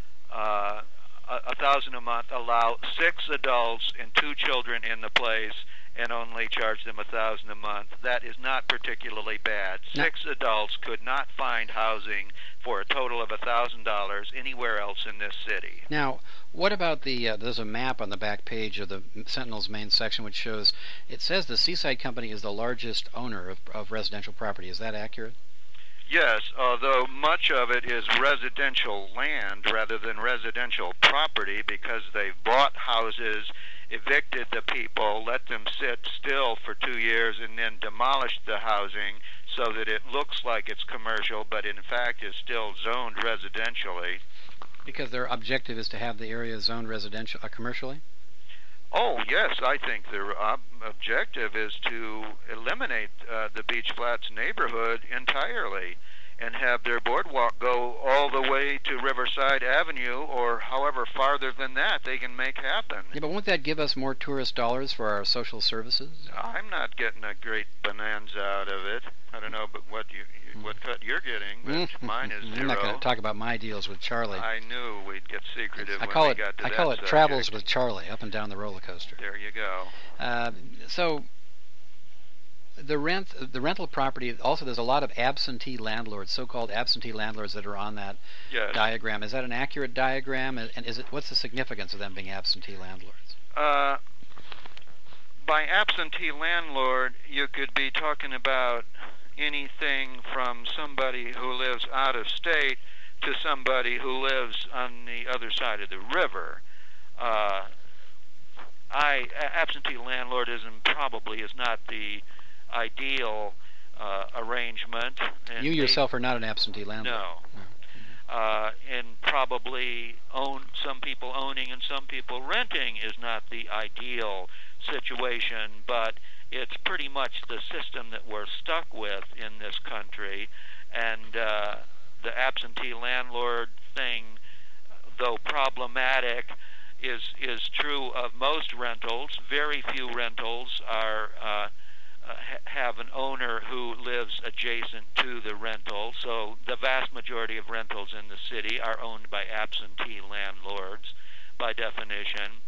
uh, a, a thousand a month. Allow six adults and two children in the place, and only charge them a thousand a month. That is not particularly bad. Six no. adults could not find housing for a total of a thousand dollars anywhere else in this city. Now, what about the? Uh, there's a map on the back page of the Sentinel's main section which shows it says the Seaside Company is the largest owner of, of residential property. Is that accurate? Yes, although much of it is residential land rather than residential property because they've bought houses, evicted the people, let them sit still for two years, and then demolished the housing so that it looks like it's commercial, but in fact is still zoned residentially. Because their objective is to have the area zoned residential, uh, commercially? Oh, yes, I think their ob- objective is to eliminate uh, the Beach Flats neighborhood entirely and have their boardwalk go all the way to Riverside Avenue or however farther than that they can make happen. Yeah, but won't that give us more tourist dollars for our social services? I'm not getting a great bonanza out of it. I don't know but what you, you what cut you're getting, but mm-hmm. mine is zero. I'm not going to talk about my deals with Charlie. I knew we'd get secretive I when call we it, got to I that call it subject. Travels with Charlie, up and down the roller coaster. There you go. Uh, so... The rent, the rental property. Also, there's a lot of absentee landlords, so-called absentee landlords, that are on that yes. diagram. Is that an accurate diagram? And is it? What's the significance of them being absentee landlords? Uh, by absentee landlord, you could be talking about anything from somebody who lives out of state to somebody who lives on the other side of the river. Uh, I absentee landlordism probably is not the ideal uh, arrangement. And you yourself they, are not an absentee landlord. No. Mm-hmm. Uh, and probably own some people owning and some people renting is not the ideal situation, but it's pretty much the system that we're stuck with in this country. And uh, the absentee landlord thing, though problematic, is is true of most rentals. Very few rentals are uh, uh, ha- have an owner who lives adjacent to the rental. So the vast majority majority of rentals in the city are owned by absentee landlords, by definition.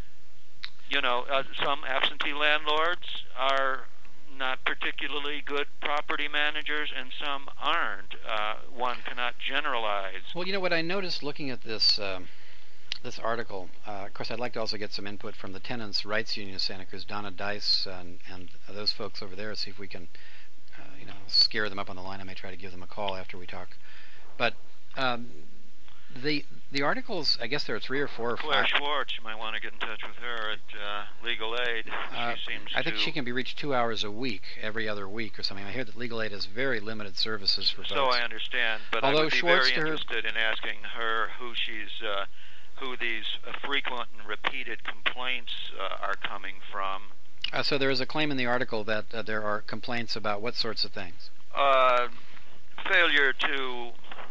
You know, uh, some absentee landlords are not particularly good property managers, and some aren't. Uh, one cannot generalize. Well, you know what I noticed looking at this uh, this article. Uh, of course, I'd like to also get some input from the Tenants' Rights Union of Santa Cruz, Donna Dice, and, and those folks over there. See if we can, uh, you know, scare them up on the line. I may try to give them a call after we talk. But um, the the articles, I guess there are three or four or Claire five. Schwartz, you might want to get in touch with her at uh, Legal Aid. Uh, she seems I think to... she can be reached two hours a week, every other week or something. I hear that Legal Aid has very limited services for So folks. I understand, but Although I would be Schwartz very to her- interested in asking her who she's, uh, who these uh, frequent and repeated complaints uh, are coming from. Uh, so there is a claim in the article that uh, there are complaints about what sorts of things? Uh, failure to,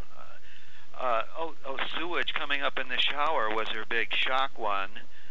uh, uh, oh, oh, sewage coming up in the shower was her big shock one.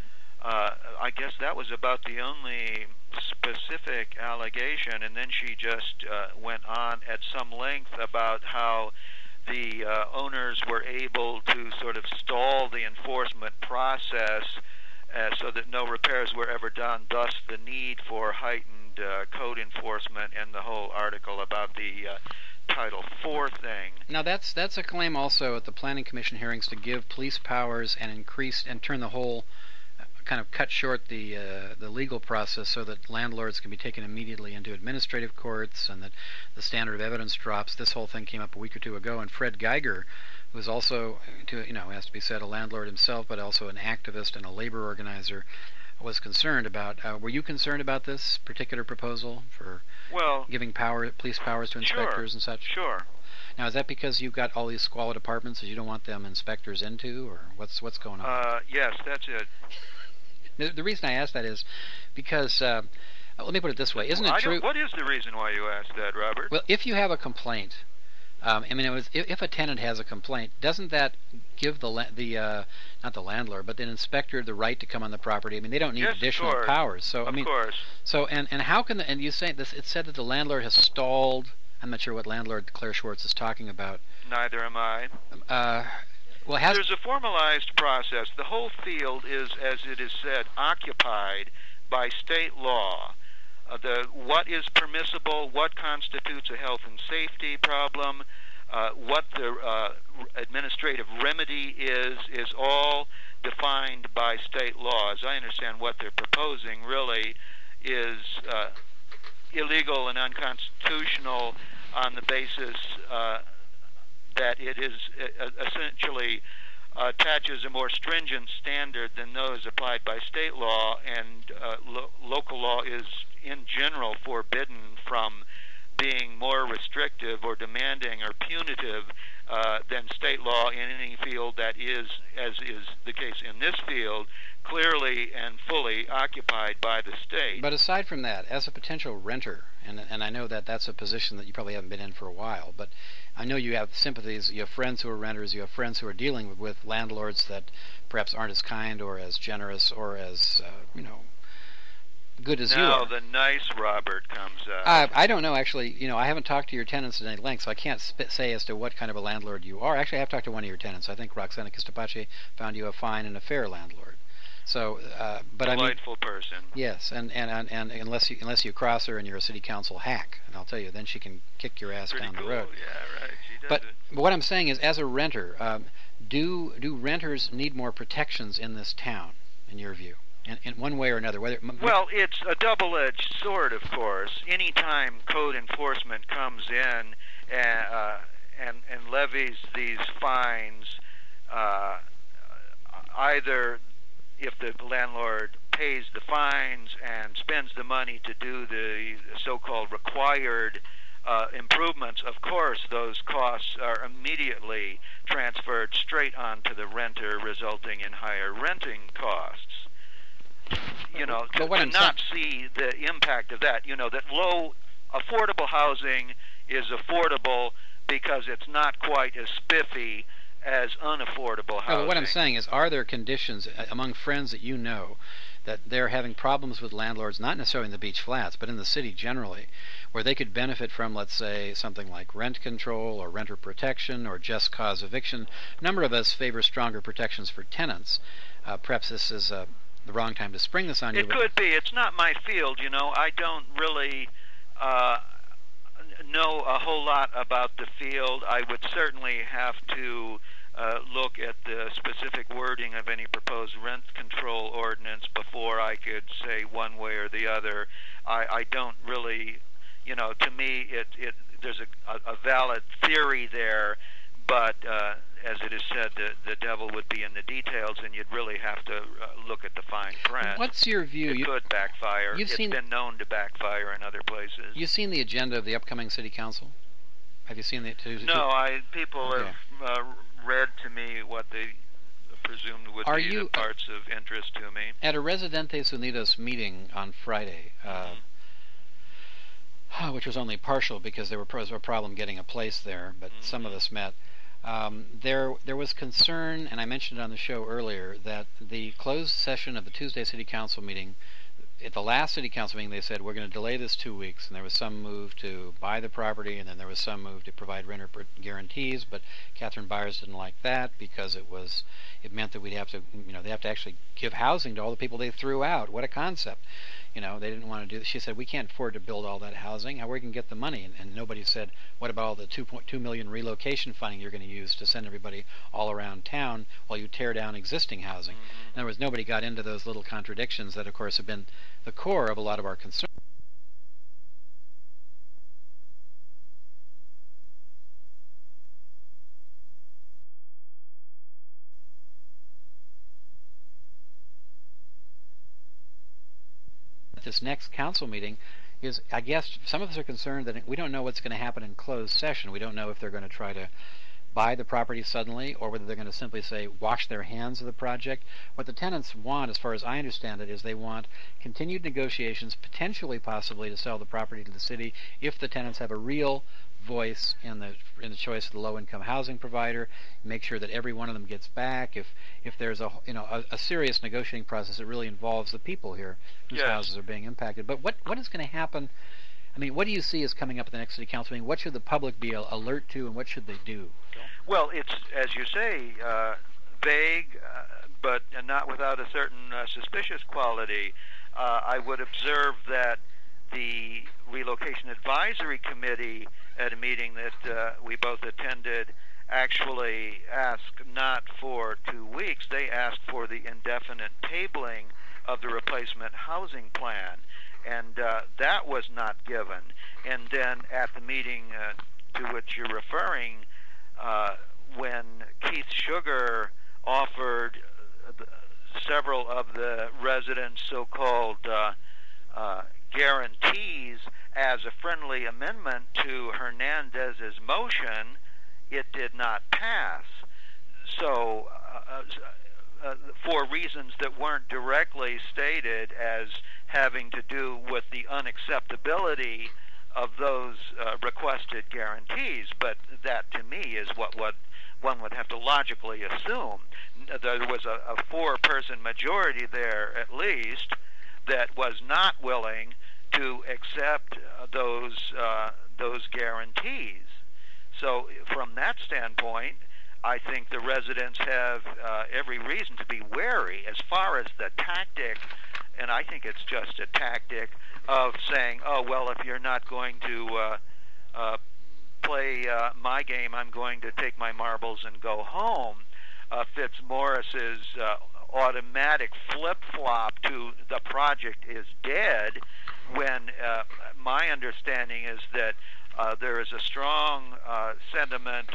Uh, I guess that was about the only specific allegation, and then she just uh, went on at some length about how the uh, owners were able to sort of stall the enforcement process uh, so that no repairs were ever done, thus the need for heightened uh, code enforcement, and the whole article about the uh, Title four thing. Now that's that's a claim also at the Planning Commission hearings to give police powers and increase and turn the whole uh, kind of cut short the uh, the legal process so that landlords can be taken immediately into administrative courts and that the standard of evidence drops. This whole thing came up a week or two ago, and Fred Geiger, who is also, to, you know, has to be said, a landlord himself, but also an activist and a labor organizer, was concerned about. Uh, were you concerned about this particular proposal for Well, giving power, police powers to inspectors sure, and such? Sure. Now, is that because you've got all these squalid apartments that you don't want them inspectors into, or what's what's going on? Uh, yes, that's it. The, the reason I ask that is because, uh, let me put it this way: isn't it I true? Don't, what is the reason why you asked that, Robert? Well, if you have a complaint, um, I mean, it was, if, if a tenant has a complaint, doesn't that give the la- the uh, not the landlord, but the inspector the right to come on the property? I mean, they don't need Yes, of additional course. powers. So of I mean, course. so and and how can the, and you say this? It said that the landlord has stalled. I'm not sure what landlord Claire Schwartz is talking about. Neither am I. Uh, well, has There's a formalized process. The whole field is, as it is said, occupied by state law. Uh, the what is permissible, what constitutes a health and safety problem, uh, what the uh, administrative remedy is, is all defined by state law. As I understand, what they're proposing really is uh, illegal and unconstitutional on the basis uh, that it is uh, essentially uh, attaches a more stringent standard than those applied by state law, and uh, lo- local law is in general forbidden from being more restrictive or demanding or punitive uh, than state law in any field that is, as is the case in this field, clearly and fully occupied by the state. But aside from that, as a potential renter, and and I know that that's a position that you probably haven't been in for a while, but I know you have sympathies, you have friends who are renters, you have friends who are dealing with, with landlords that perhaps aren't as kind or as generous or as, uh, you know, good as you now are. the nice Robert comes out. Uh, I don't know, actually. You know, I haven't talked to your tenants at any length, so I can't sp- say as to what kind of a landlord you are. Actually, I have talked to one of your tenants. I think Roxana Cristopace found you a fine and a fair landlord. So, uh, but I mean, Delightful person. yes, and, and, and, and unless you unless you cross her and you're a city council hack, and I'll tell you, then she can kick your ass Pretty down cool. the road. Yeah, right. She does But, it. but what I'm saying is, as a renter, um, do do renters need more protections in this town, in your view, in, in one way or another? Whether m- Well, it's a double-edged sword, of course. Anytime code enforcement comes in and, uh, and, and levies these fines, uh, either if the landlord pays the fines and spends the money to do the so-called required uh, improvements, of course those costs are immediately transferred straight onto the renter, resulting in higher renting costs. You know, to, But what to I'm not see the impact of that, you know, that low affordable housing is affordable because it's not quite as spiffy as unaffordable No, housing. but what I'm saying is, are there conditions uh, among friends that you know that they're having problems with landlords, not necessarily in the beach flats, but in the city generally, where they could benefit from, let's say, something like rent control or renter protection or just cause eviction. A number of us favor stronger protections for tenants. Uh, perhaps this is uh, the wrong time to spring this on you. It could be. It's not my field, you know. I don't really uh, know a whole lot about the field. I would certainly have to uh, look at the specific wording of any proposed rent control ordinance before I could say one way or the other. I, I don't really, you know, to me, it, it there's a, a, a valid theory there, but uh, as it is said, the, the devil would be in the details, and you'd really have to uh, look at the fine print. What's your view? It you, could backfire. You've it's seen, been known to backfire in other places. You've seen the agenda of the upcoming city council? Have you seen the? To, to, no, I people okay. have uh, read to me what they presumed would Are be you, the parts of interest to me. At a Residentes Unidos meeting on Friday, uh, mm-hmm. which was only partial because there was a problem getting a place there, but mm-hmm. some of us met. Um, there, there was concern, and I mentioned it on the show earlier, that the closed session of the Tuesday City Council meeting, at the last City Council meeting, they said, we're going to delay this two weeks, and there was some move to buy the property, and then there was some move to provide renter guarantees, but Catherine Byers didn't like that because it was, it meant that we'd have to, you know, they have to actually give housing to all the people they threw out. What a concept. You know, they didn't want to do this. She said, we can't afford to build all that housing. How are we going to get the money? And, and nobody said, what about all the two point two million relocation funding you're going to use to send everybody all around town while you tear down existing housing? Mm-hmm. In other words, nobody got into those little contradictions that, of course, have been the core of a lot of our concerns. This next council meeting is, I guess, some of us are concerned that we don't know what's going to happen in closed session. We don't know if they're going to try to buy the property suddenly or whether they're going to simply say wash their hands of the project. What the tenants want, as far as I understand it, is they want continued negotiations, potentially possibly to sell the property to the city if the tenants have a real voice in the in the choice of the low-income housing provider. Make sure that every one of them gets back. If if there's a you know a, a serious negotiating process, it really involves the people here whose yes. houses are being impacted. But what what is going to happen? I mean, what do you see is coming up at the next city council meeting? What should the public be alert to, and what should they do? Well, it's as you say, uh, vague, uh, but not without a certain uh, suspicious quality. Uh, I would observe that the Relocation Advisory Committee, at a meeting that uh, we both attended, actually asked not for two weeks. They asked for the indefinite tabling of the replacement housing plan, and uh, that was not given. And then at the meeting uh, to which you're referring, uh, when Keith Sugar offered uh, several of the residents' so-called uh, uh, guarantees as a friendly amendment to Hernandez's motion, it did not pass. So, uh, uh, for reasons that weren't directly stated as having to do with the unacceptability of those uh, requested guarantees, but that to me is what, what one would have to logically assume. There was a, a four-person majority there, at least, that was not willing to accept uh, those uh, those guarantees. So from that standpoint, I think the residents have uh, every reason to be wary as far as the tactic, and I think it's just a tactic of saying, oh, well, if you're not going to uh, uh, play uh, my game, I'm going to take my marbles and go home. Uh, Fitzmaurice's uh, automatic flip-flop to the project is dead, when uh, my understanding is that uh, there is a strong uh, sentiment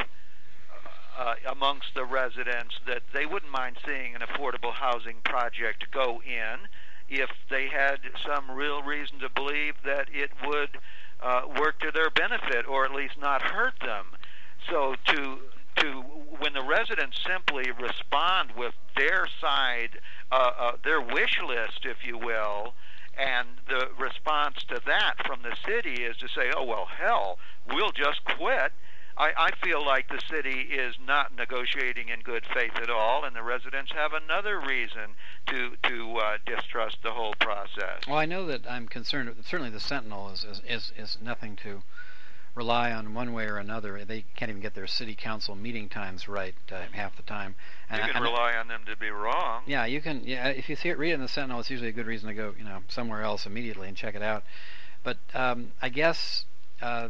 uh, amongst the residents that they wouldn't mind seeing an affordable housing project go in if they had some real reason to believe that it would uh, work to their benefit or at least not hurt them. So to to when the residents simply respond with their side, uh, uh, their wish list, if you will, and the response to that from the city is to say, oh, well, hell, we'll just quit. I, I feel like the city is not negotiating in good faith at all, and the residents have another reason to to uh, distrust the whole process. Well, I know that I'm concerned. Certainly, the Sentinel is is, is, is nothing to rely on one way or another. They can't even get their city council meeting times right uh, half the time. And you can I, rely on them to be wrong. Yeah, you can. Yeah, if you see it, read it in the Sentinel, it's usually a good reason to go, you know, somewhere else immediately and check it out. But um, I guess. Uh,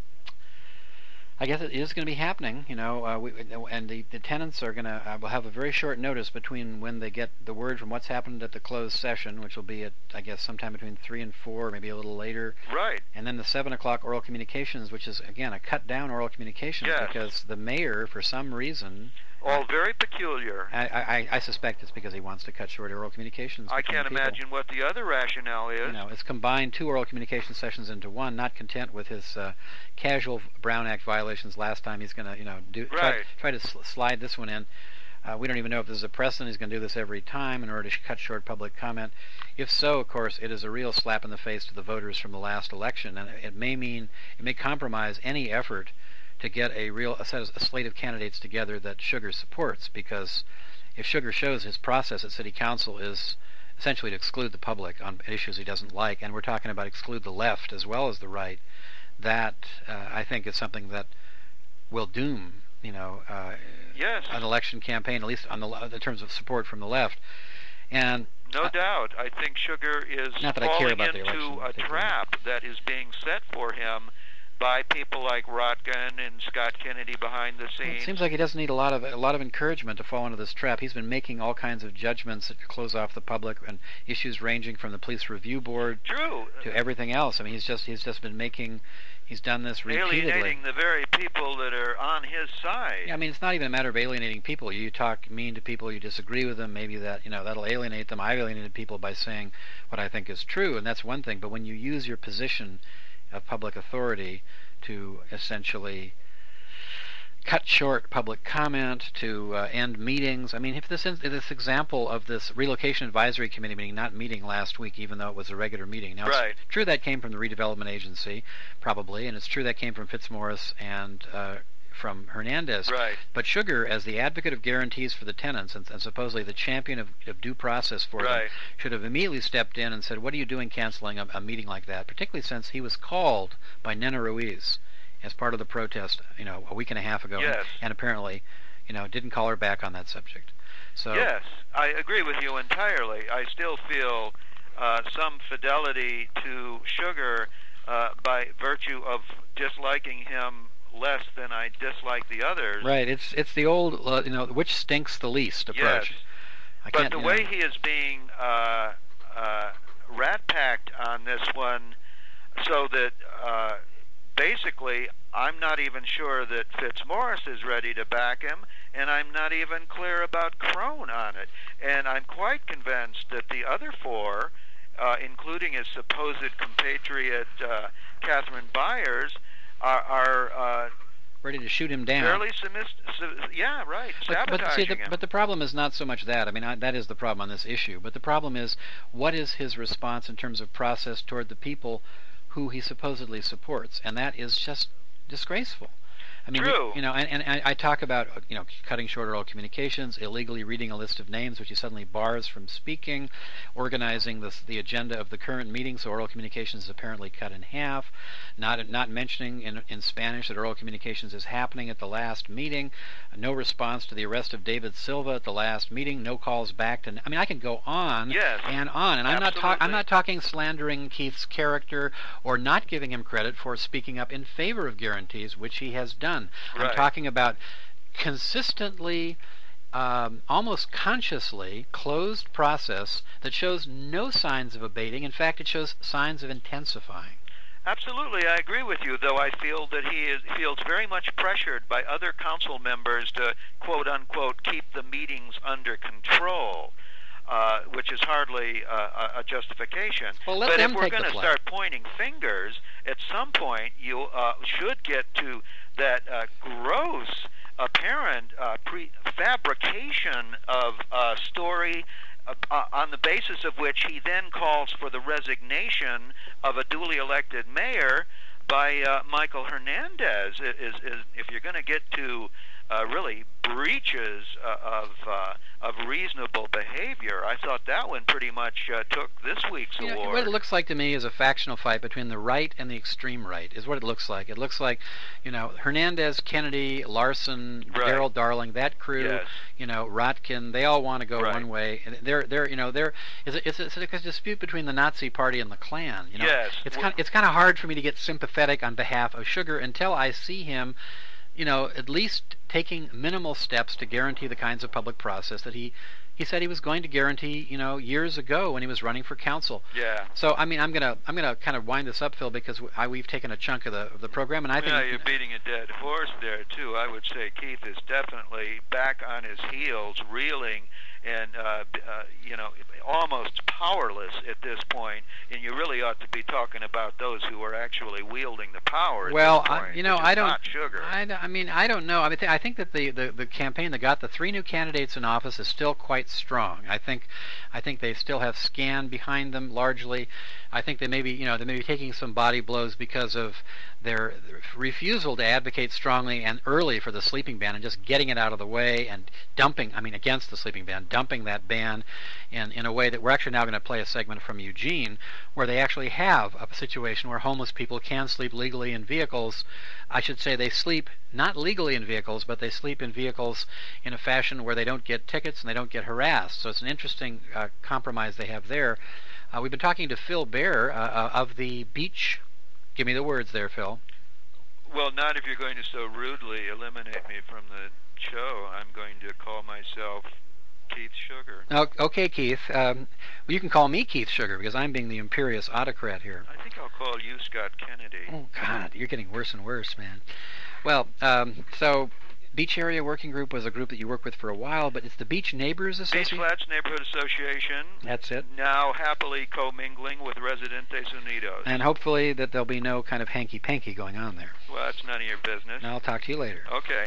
I guess it is going to be happening, you know, uh, we, and the, the tenants are going to uh, will have a very short notice between when they get the word from what's happened at the closed session, which will be at, I guess, sometime between three and four, maybe a little later. Right. And then the seven o'clock oral communications, which is, again, a cut-down oral communications yes. because the mayor, for some reason... All very peculiar. I, I, I suspect it's because he wants to cut short oral communications. I can't people. imagine what the other rationale is. You know, it's combined two oral communication sessions into one. Not content with his uh, casual Brown Act violations last time, he's going to, you know, do right. try, try to sl- slide this one in. Uh, we don't even know if this is a precedent. He's going to do this every time in order to cut short public comment. If so, of course, it is a real slap in the face to the voters from the last election, and it may mean it may compromise any effort to get a real a, set of, a slate of candidates together that Sugar supports, because if Sugar shows his process at City Council is essentially to exclude the public on issues he doesn't like, and we're talking about exclude the left as well as the right, that uh, I think is something that will doom, you know, uh, yes. an election campaign, at least on the in terms of support from the left. And no uh, doubt, I think Sugar is not that I care falling about the into election, a trap that is being set for him by people like Rotkin and Scott Kennedy behind the scenes. It seems like he doesn't need a lot of a lot of encouragement to fall into this trap. He's been making all kinds of judgments that close off the public, and issues ranging from the police review board True. to everything else. I mean, he's just he's just been making he's done this repeatedly. Alienating the very people that are on his side. Yeah, I mean, it's not even a matter of alienating people. You talk mean to people, you disagree with them, maybe that, you know, that'll alienate them. I've alienated people by saying what I think is true, and that's one thing. But when you use your position of public authority to essentially cut short public comment, to uh, end meetings. I mean, if this is, this example of this relocation advisory committee meeting not meeting last week, even though it was a regular meeting. Now, right. It's true that came from the redevelopment agency, probably, and it's true that came from Fitzmaurice and uh, from Hernandez. Right. But Sugar, as the advocate of guarantees for the tenants and, and supposedly the champion of, of due process for right. them, should have immediately stepped in and said, what are you doing canceling a, a meeting like that, particularly since he was called by Nena Ruiz as part of the protest, you know, a week and a half ago, yes. and apparently, you know, didn't call her back on that subject. So yes, I agree with you entirely. I still feel uh, some fidelity to Sugar uh, by virtue of disliking him less than I dislike the others. Right. It's it's the old, uh, you know, which stinks the least approach. Yes. I but can't, the you way know, he is being uh, uh, rat-packed on this one, so that uh, basically I'm not even sure that Fitzmaurice is ready to back him, and I'm not even clear about Crone on it. And I'm quite convinced that the other four, uh, including his supposed compatriot uh, Catherine Byers, are, are uh, ready to shoot him down. fairly submiss- su- yeah, right, But, sabotaging but, see, the, him. but the problem is not so much that. I mean, I, that is the problem on this issue. But the problem is, what is his response in terms of process toward the people who he supposedly supports? And that is just disgraceful. I mean, True. We, you know, and, and I talk about, you know, cutting short oral communications, illegally reading a list of names, which he suddenly bars from speaking, organizing the the agenda of the current meeting, so oral communications is apparently cut in half, not not mentioning in in Spanish that oral communications is happening at the last meeting, no response to the arrest of David Silva at the last meeting, no calls back to. I mean, I can go on Yes. and on, and I'm not talking. I'm Absolutely. not talking slandering Keith's character or not giving him credit for speaking up in favor of guarantees, which he has done. I'm Right. talking about consistently, um, almost consciously closed process that shows no signs of abating. In fact, it shows signs of intensifying. Absolutely, I agree with you, though I feel that he is, feels very much pressured by other council members to, quote-unquote, keep the meetings under control, uh, which is hardly uh, a justification. Well, let but them if we're take the going to flak. start pointing fingers, at some point you uh, should get to that uh, gross, apparent uh, prefabrication of a story Uh, uh, on the basis of which he then calls for the resignation of a duly elected mayor by uh, Michael Hernandez. Is, is if you're going to get to uh, really breaches uh, of uh, of reasonable behavior, I thought that one pretty much uh, took this week's you know, award. What it looks like to me is a factional fight between the right and the extreme right, is what it looks like. It looks like, you know, Hernandez, Kennedy, Larson, Right. Darrell Darling, that crew, Yes. you know, Rotkin, they all want to go Right. one way. And they're, they're, you know, they're, it's a, it's, a, it's a dispute between the Nazi Party and the Klan. You know? Yes. It's Well- kind, it's kind of hard for me to get sympathetic on behalf of Sugar until I see him, you know, at least taking minimal steps to guarantee the kinds of public process that he, he said he was going to guarantee, you know, years ago when he was running for council. Yeah. So I mean, I'm gonna I'm gonna kind of wind this up, Phil, because w- I, we've taken a chunk of the of the program, and I think Yeah, you're beating a dead horse there too. I would say Keith is definitely back on his heels, reeling, and uh, b- uh, you know, almost powerless at this point. And you really ought to be talking about those who are actually wielding the power. At well, this point, I, you know, which is I don't. Not Sugar. I, don't- I mean, I don't know. I mean, th- I think that the, the, the campaign that got the three new candidates in office is still quite strong. I think, I think they still have Scan behind them largely. I think they may be, you know, they may be taking some body blows because of their refusal to advocate strongly and early for the sleeping ban and just getting it out of the way and dumping, I mean, against the sleeping ban, dumping that ban in, in a way that we're actually now going to play a segment from Eugene where they actually have a situation where homeless people can sleep legally in vehicles. I should say they sleep not legally in vehicles, but they sleep in vehicles in a fashion where they don't get tickets and they don't get harassed. So it's an interesting uh, compromise they have there. Uh, we've been talking to Phil Baer uh, uh, of the Beach. Give me the words there, Phil. Well, not if you're going to so rudely eliminate me from the show. I'm going to call myself Keith Sugar. Oh, okay, Keith. Um, well, you can call me Keith Sugar because I'm being the imperious autocrat here. I think I'll call you Scott Kennedy. Oh, God, you're getting worse and worse, man. Well, um, so Beach Area Working Group was a group that you worked with for a while, but it's the Beach Neighbors Beach Association? Flats Neighborhood Association. That's it. Now happily commingling with Residentes Unidos. And hopefully that there'll be no kind of hanky-panky going on there. Well, that's none of your business. And I'll talk to you later. Okay.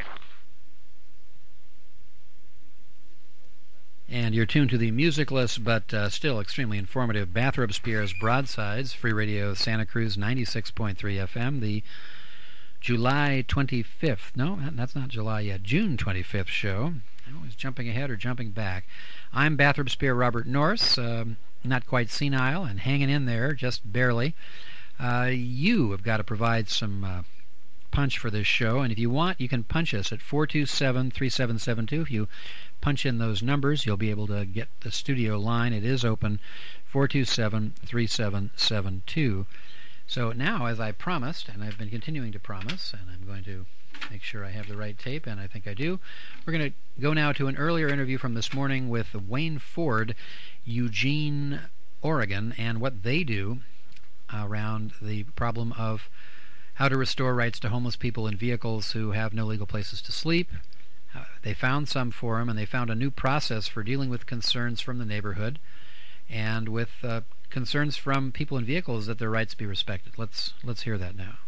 And you're tuned to the musicless but uh, still extremely informative Bathrobe Spears Broadsides, Free Radio Santa Cruz ninety-six point three F M, the July twenty-fifth, no, that's not July yet, June twenty-fifth show. I'm always jumping ahead or jumping back. I'm Bathrobe Spear Robert Norris, um, not quite senile and hanging in there, just barely. Uh, you have got to provide some uh, punch for this show, and if you want, you can punch us at four two seven, three seven seven two. If you punch in those numbers, you'll be able to get the studio line. It is open, four two seven, three seven seven two. So now, as I promised, and I've been continuing to promise, and I'm going to make sure I have the right tape, and I think I do, we're going to go now to an earlier interview from this morning with Wayne Ford, Eugene, Oregon, and what they do around the problem of how to restore rights to homeless people in vehicles who have no legal places to sleep. Uh, they found some for them, and they found a new process for dealing with concerns from the neighborhood and with uh, concerns from people in vehicles that their rights be respected. Let's let's hear that now.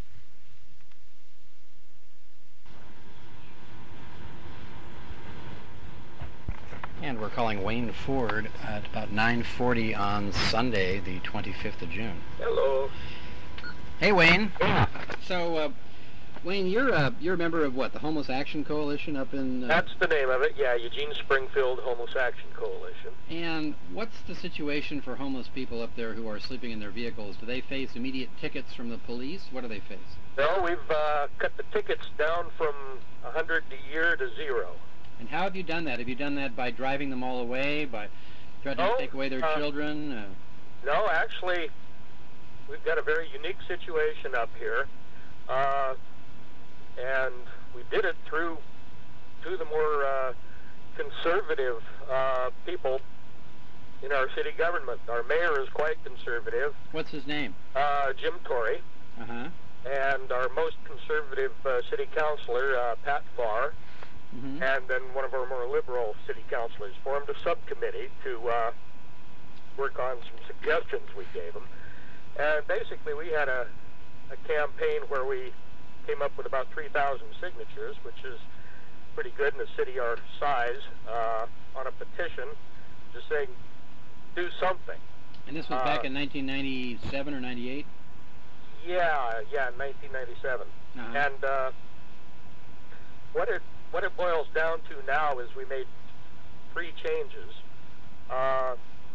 And we're calling Wayne Ford at about nine forty on Sunday, the twenty-fifth of June. Hello. Hey, Wayne. So, uh, Wayne, you're a you're a member of what, the Homeless Action Coalition up in? Uh, That's the name of it, yeah, Eugene Springfield Homeless Action Coalition. And what's the situation for homeless people up there who are sleeping in their vehicles? Do they face immediate tickets from the police? What do they face? Well, we've uh, cut the tickets down from one hundred a year to zero. And how have you done that? Have you done that by driving them all away, by threatening No, to take away their uh, children? Uh, No, actually, we've got a very unique situation up here, uh, and we did it through to the more uh, conservative uh, people in our city government. Our mayor is quite conservative, what's his name? uh, Jim Torrey, Uh-huh. and our most conservative uh, city councilor, uh, Pat Farr, Mm-hmm. and then one of our more liberal city councilors formed a subcommittee to uh, work on some suggestions we gave them. And basically we had a, a campaign where we came up with about three thousand signatures, which is pretty good in a city our size, uh, on a petition just saying, do something. And this was uh, back in nineteen ninety-seven or ninety-eight? Yeah, yeah, nineteen ninety-seven. Uh-huh. And uh, what it what it boils down to now is we made three changes. Uh,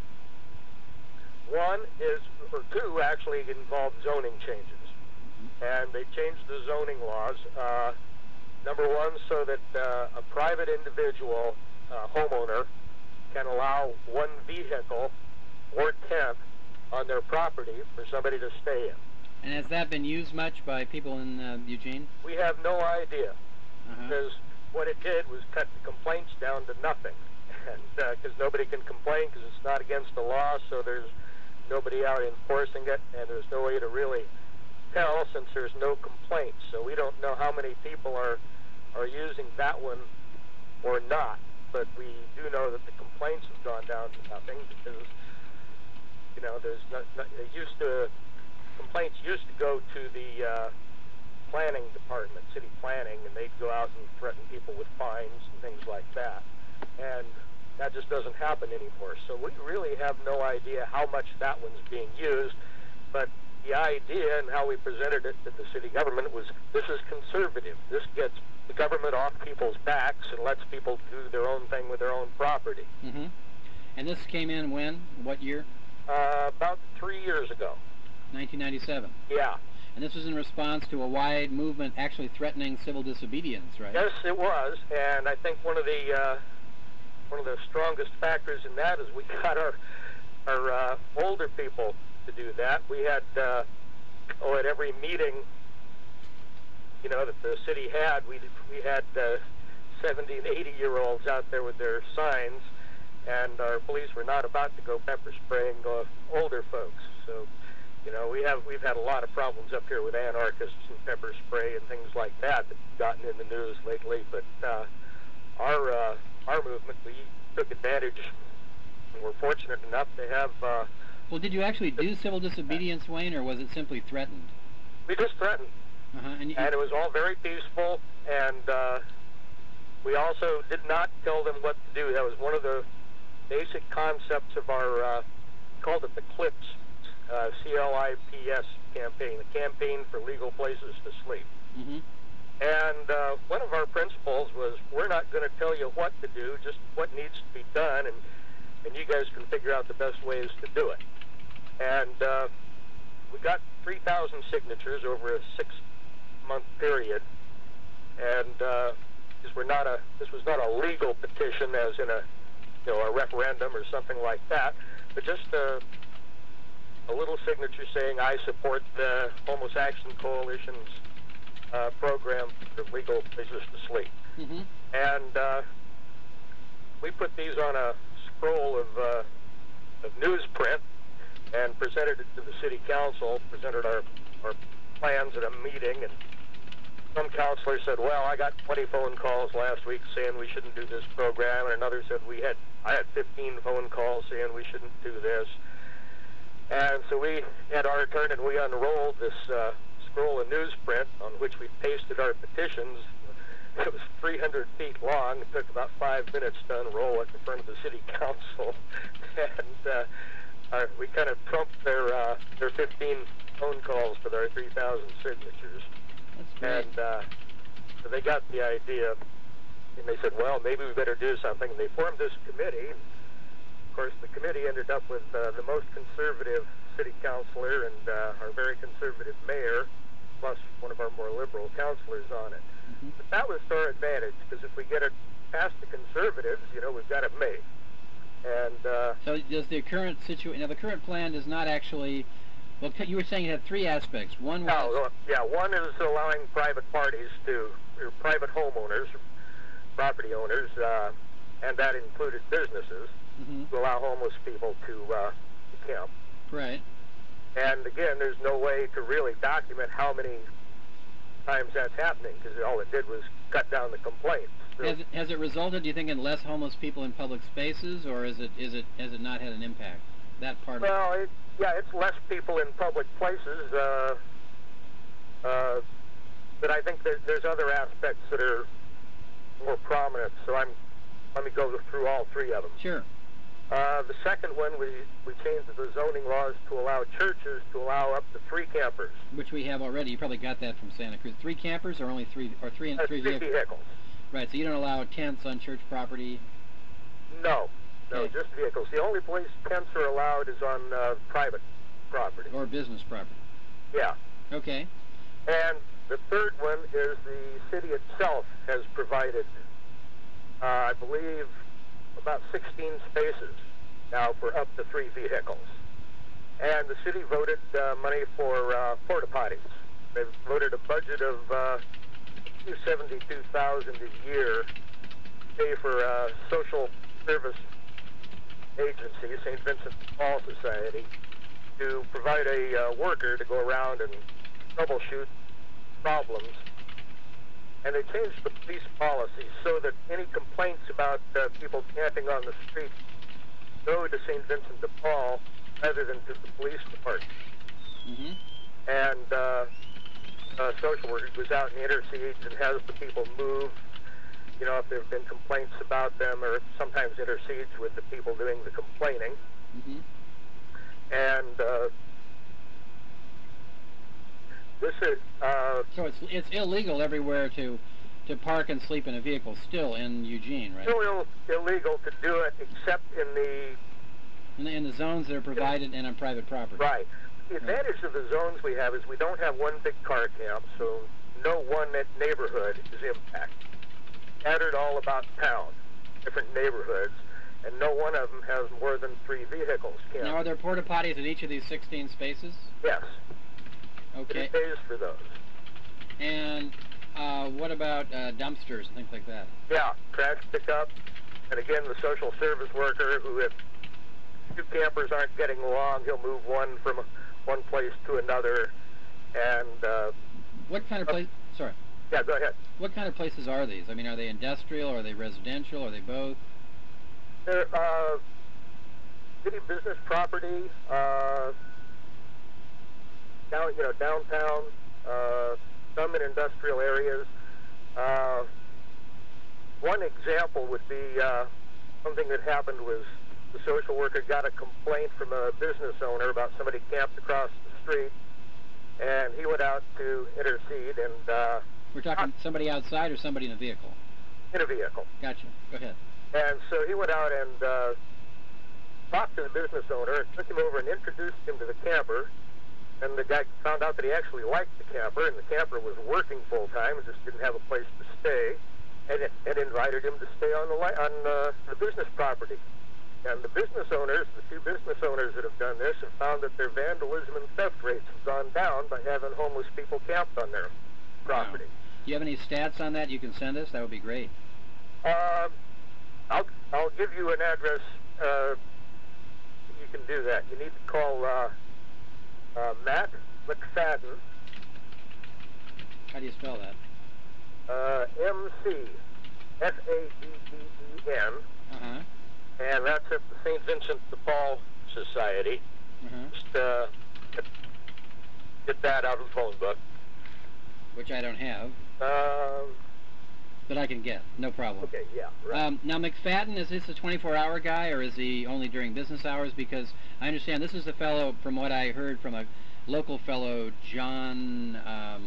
one is, or two actually involve zoning changes. And they changed the zoning laws. Uh, number one, so that uh, a private individual uh, homeowner can allow one vehicle or tent on their property for somebody to stay in. And has that been used much by people in uh, Eugene? We have no idea, Uh-huh. because what it did was cut the complaints down to nothing. And because uh, nobody can complain because it's not against the law, so there's nobody out enforcing it, and there's no way to really tell since there's no complaints. So we don't know how many people are are using that one or not. But we do know that the complaints have gone down to nothing because, you know, there's not, not it used to complaints used to go to the uh, planning department, city planning, and they'd go out and threaten people with fines and things like that. And that just doesn't happen anymore. So we really have no idea how much that one's being used. But the idea and how we presented it to the city government was, this is conservative. This gets the government off people's backs and lets people do their own thing with their own property. Mm-hmm. And this came in when? What year? Uh, about three years ago. nineteen ninety-seven. Yeah. And this was in response to a wide movement actually threatening civil disobedience, right? Yes, it was. And I think one of the uh, one of the strongest factors in that is we got our our uh, older people to do that. We had, uh, oh, at every meeting, you know, that the city had, we we had uh, seventy and eighty year olds out there with their signs, and our police were not about to go pepper spraying uh, older folks. So, you know, we have we've had a lot of problems up here with anarchists and pepper spray and things like that that've gotten in the news lately. But uh, our uh, our movement, we took advantage, and we're fortunate enough to have. Uh, Well, did you actually do civil disobedience, Wayne, or was it simply threatened? we just threatened. Uh-huh. And, you, And it was all very peaceful, and uh, we also did not tell them what to do. That was one of the basic concepts of our, uh, called it the CLIPS, uh, C L I P S campaign, the Campaign for Legal Places to Sleep. mm-hmm. And uh, one of our principles was, we're not going to tell you what to do, just what needs to be done, and, and you guys can figure out the best ways to do it. And uh, we got three thousand signatures over a six-month period, and uh, this were not a this was not a legal petition, as in a you know a referendum or something like that, but just a, a little signature saying, I support the Homeless Action Coalition's uh, program for legal places to sleep. Mm-hmm. And uh, we put these on a scroll of, uh, of newsprint and presented it to the city council, presented our, our plans at a meeting, and some counselor said, well, I got twenty phone calls last week saying we shouldn't do this program, and another said we had, I had fifteen phone calls saying we shouldn't do this. And so we had our turn, and we unrolled this uh, scroll of newsprint on which we pasted our petitions. It was three hundred feet long. It took about five minutes to unroll it in front of the city council. and uh, our, we kind of trumped their uh, their fifteen phone calls with our three thousand signatures. That's great. And uh, so they got the idea, and they said, well, maybe we better do something. And they formed this committee. Of course, the committee ended up with uh, the most conservative city councilor and uh, our very conservative mayor, plus one of our more liberal councilors on it. Mm-hmm. But that was to our advantage, because if we get it past the conservatives, you know, we've got it made. And uh, So does the current situation, now the current plan does not actually, well, you were saying it had three aspects. One was, no, yeah, one is allowing private parties to, or private homeowners, property owners, uh, and that included businesses, mm-hmm. to allow homeless people to, uh, to camp. Right. And again, there's no way to really document how many times that's happening, because all it did was cut down the complaints. So, Has it, has it resulted, do you think, in less homeless people in public spaces, or is it is it has it not had an impact? That part of well, it, yeah, it's less people in public places, uh, uh, but I think there, there's other aspects that are more prominent. So I'm let me go through all three of them. it? Sure. Uh, the second one, we, we changed the zoning laws to allow churches to allow up to three campers. Which we have already. You probably got that from Santa Cruz. Three campers or only three, or three and Uh, three three vehicles? vehicles. Right, so you don't allow tents on church property? No, no, Okay. just vehicles. The only place tents are allowed is on uh, private property. Or business property? Yeah. Okay. And the third one is the city itself has provided, uh, I believe, about sixteen spaces now for up to three vehicles. And the city voted uh, money for uh, porta potties. They've voted a budget of uh, two hundred seventy-two thousand dollars a year to pay for a social service agency, Saint Vincent de Paul Society, to provide a uh, worker to go around and troubleshoot problems. And they changed the police policy so that any complaints about uh, people camping on the street go to Saint Vincent de Paul rather than to the police department. Mm-hmm. And uh, a social worker goes out and intercedes and has the people move, you know, if there have been complaints about them, or sometimes intercedes with the people doing the complaining. Mm-hmm. And uh, this is... Uh, So it's it's illegal everywhere to to park and sleep in a vehicle still in Eugene, right? still Ill- illegal to do it except in the... In the, in the zones that are provided and on private property. Right. The advantage of the zones we have is we don't have one big car camp, so no one neighborhood is impacted. Scattered all about town, different neighborhoods, and no one of them has more than three vehicles camped. Now, are there porta potties at each of these sixteen spaces? Yes. Okay. It pays for those. And uh, what about uh, dumpsters and things like that? Yeah, trash pickup, and again, the social service worker who, if two campers aren't getting along, he'll move one from one place to another, and, uh, What kind of place? Sorry. yeah, go ahead. What kind of places are these? I mean, are they industrial? Are they residential? Are they both? They're, uh, city business property, uh, down, you know, downtown, uh, some in industrial areas. Uh, one example would be, uh, something that happened was the social worker got a complaint from a business owner about somebody camped across the street, and he went out to intercede and, uh, We're talking somebody outside or somebody in a vehicle? in a vehicle. Gotcha. Go ahead. And so he went out and uh, talked to the business owner and took him over and introduced him to the camper. And the guy found out that he actually liked the camper, and the camper was working full time and just didn't have a place to stay, and, and invited him to stay on the li- on uh, the business property. And the business owners, the two business owners that have done this, have found that their vandalism and theft rates have gone down by having homeless people camped on their property. Do you have any stats on that you can send us? That would be great. Um, I'll I'll give you an address. Uh, you can do that. You need to call uh, uh, Matt McFadden. How do you spell that? Uh, M C F A D D E N, Uh-huh. and that's at the Saint Vincent de Paul Society. Uh-huh. Just uh, get, get that out of the phone book. Which I don't have, Um, but I can get. No problem. okay, yeah, right. Um, now, McFadden, is this a twenty-four hour guy, or is he only during business hours? Because I understand this is the fellow, from what I heard from a local fellow, John, um,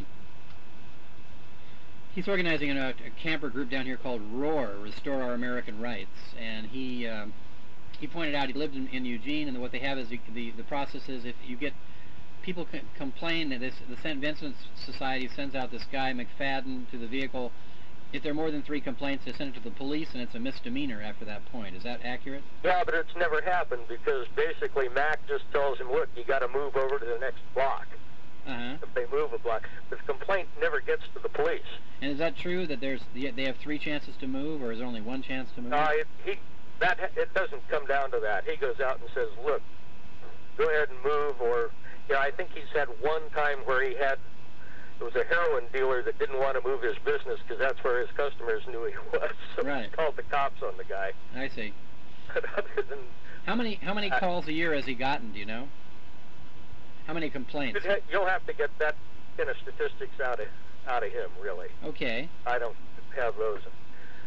he's organizing a, a camper group down here called ROAR, Restore Our American Rights, and he um, he pointed out he lived in, in Eugene, and what they have is the, the, the process is if you get people c- complain that this, the Saint Vincent Society sends out this guy, McFadden, to the vehicle. If there are more than three complaints, they send it to the police, and it's a misdemeanor after that point. Is that accurate? Yeah, but it's never happened because basically Mac just tells him, look, you got to move over to the next block. Uh-huh. If they move a block, the complaint never gets to the police. And is that true that there's they have three chances to move, or is there only one chance to move? Uh, it, he that it doesn't come down to that. He goes out and says, look, go ahead and move, or you know, I think he's had one time where he had. It was a heroin dealer that didn't want to move his business because that's where his customers knew he was. So Right. he called the cops on the guy. I see. But other than How many how many Uh, calls a year has he gotten? Do you know? How many complaints? you'd ha- you'll have to get that kind of statistics out of out of him, really. Okay. I don't have those.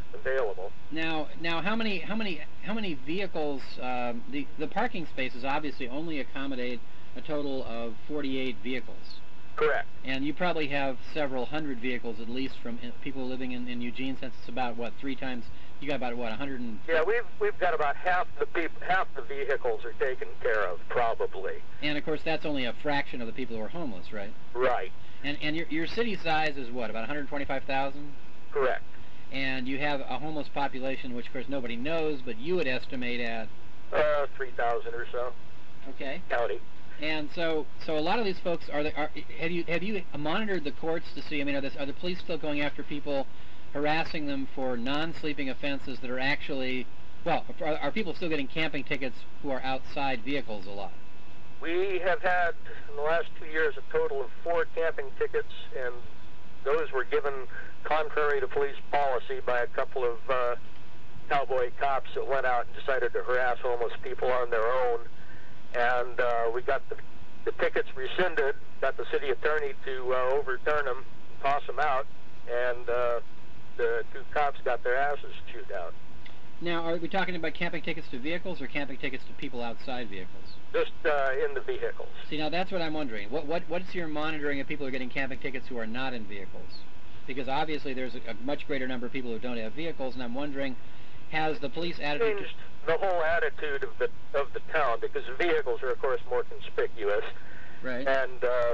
available. Now, now, how many, how many, how many vehicles? Um, the the parking spaces obviously only accommodate a total of forty-eight vehicles. Correct. And you probably have several hundred vehicles at least from in, people living in, in Eugene, since it's about what three times. You got about what a hundred and. Yeah, we've we've got about half the peop, half the vehicles are taken care of probably. And of course, that's only a fraction of the people who are homeless, right? Right. And and your your city size is what, about one hundred twenty-five thousand? Correct. And you have a homeless population, which of course nobody knows, but you would estimate at uh, three thousand or so. Okay. County. And so, so a lot of these folks are, they, are have you have you monitored the courts to see? I mean, are, this, are the police still going after people, harassing them for non-sleeping offenses that are actually, well, are, are people still getting camping tickets who are outside vehicles a lot? We have had in the last two years a total of four camping tickets, and those were given contrary to police policy by a couple of uh, cowboy cops that went out and decided to harass homeless people on their own. And uh, we got the, the tickets rescinded, got the city attorney to uh, overturn them, toss them out, and uh, the two cops got their asses chewed out. Now, are we talking about camping tickets to vehicles or camping tickets to people outside vehicles? Just uh, in the vehicles. See, now that's what I'm wondering. What what what's your monitoring if people are getting camping tickets who are not in vehicles? Because obviously there's a, a much greater number of people who don't have vehicles, and I'm wondering, has the police attitude changed the whole attitude of the of the town, because vehicles are of course more conspicuous, right? And uh,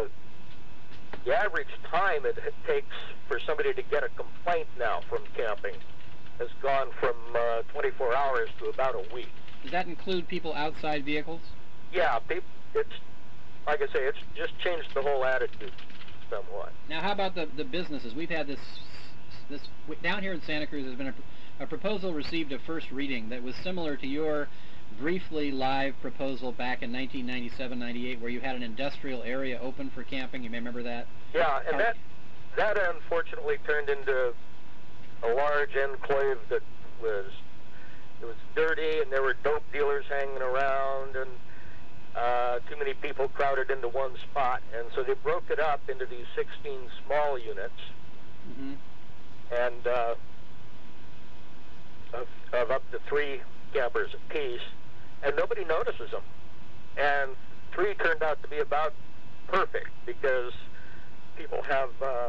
the average time it, it takes for somebody to get a complaint now from camping has gone from uh, twenty-four hours to about a week. Does that include people outside vehicles? Yeah, people, it's like I say, it's just changed the whole attitude somewhat. Now, how about the the businesses? We've had this this down here in Santa Cruz. There's been a A proposal received a first reading that was similar to your briefly live proposal back in nineteen ninety-seven ninety-eight, where you had an industrial area open for camping. You may remember that? Yeah, and that that unfortunately turned into a large enclave that was it was dirty, and there were dope dealers hanging around, and uh, too many people crowded into one spot, and so they broke it up into these sixteen small units, mm-hmm. and uh, Of, of up to three campers apiece, and nobody notices them. And three turned out to be about perfect because people have, uh,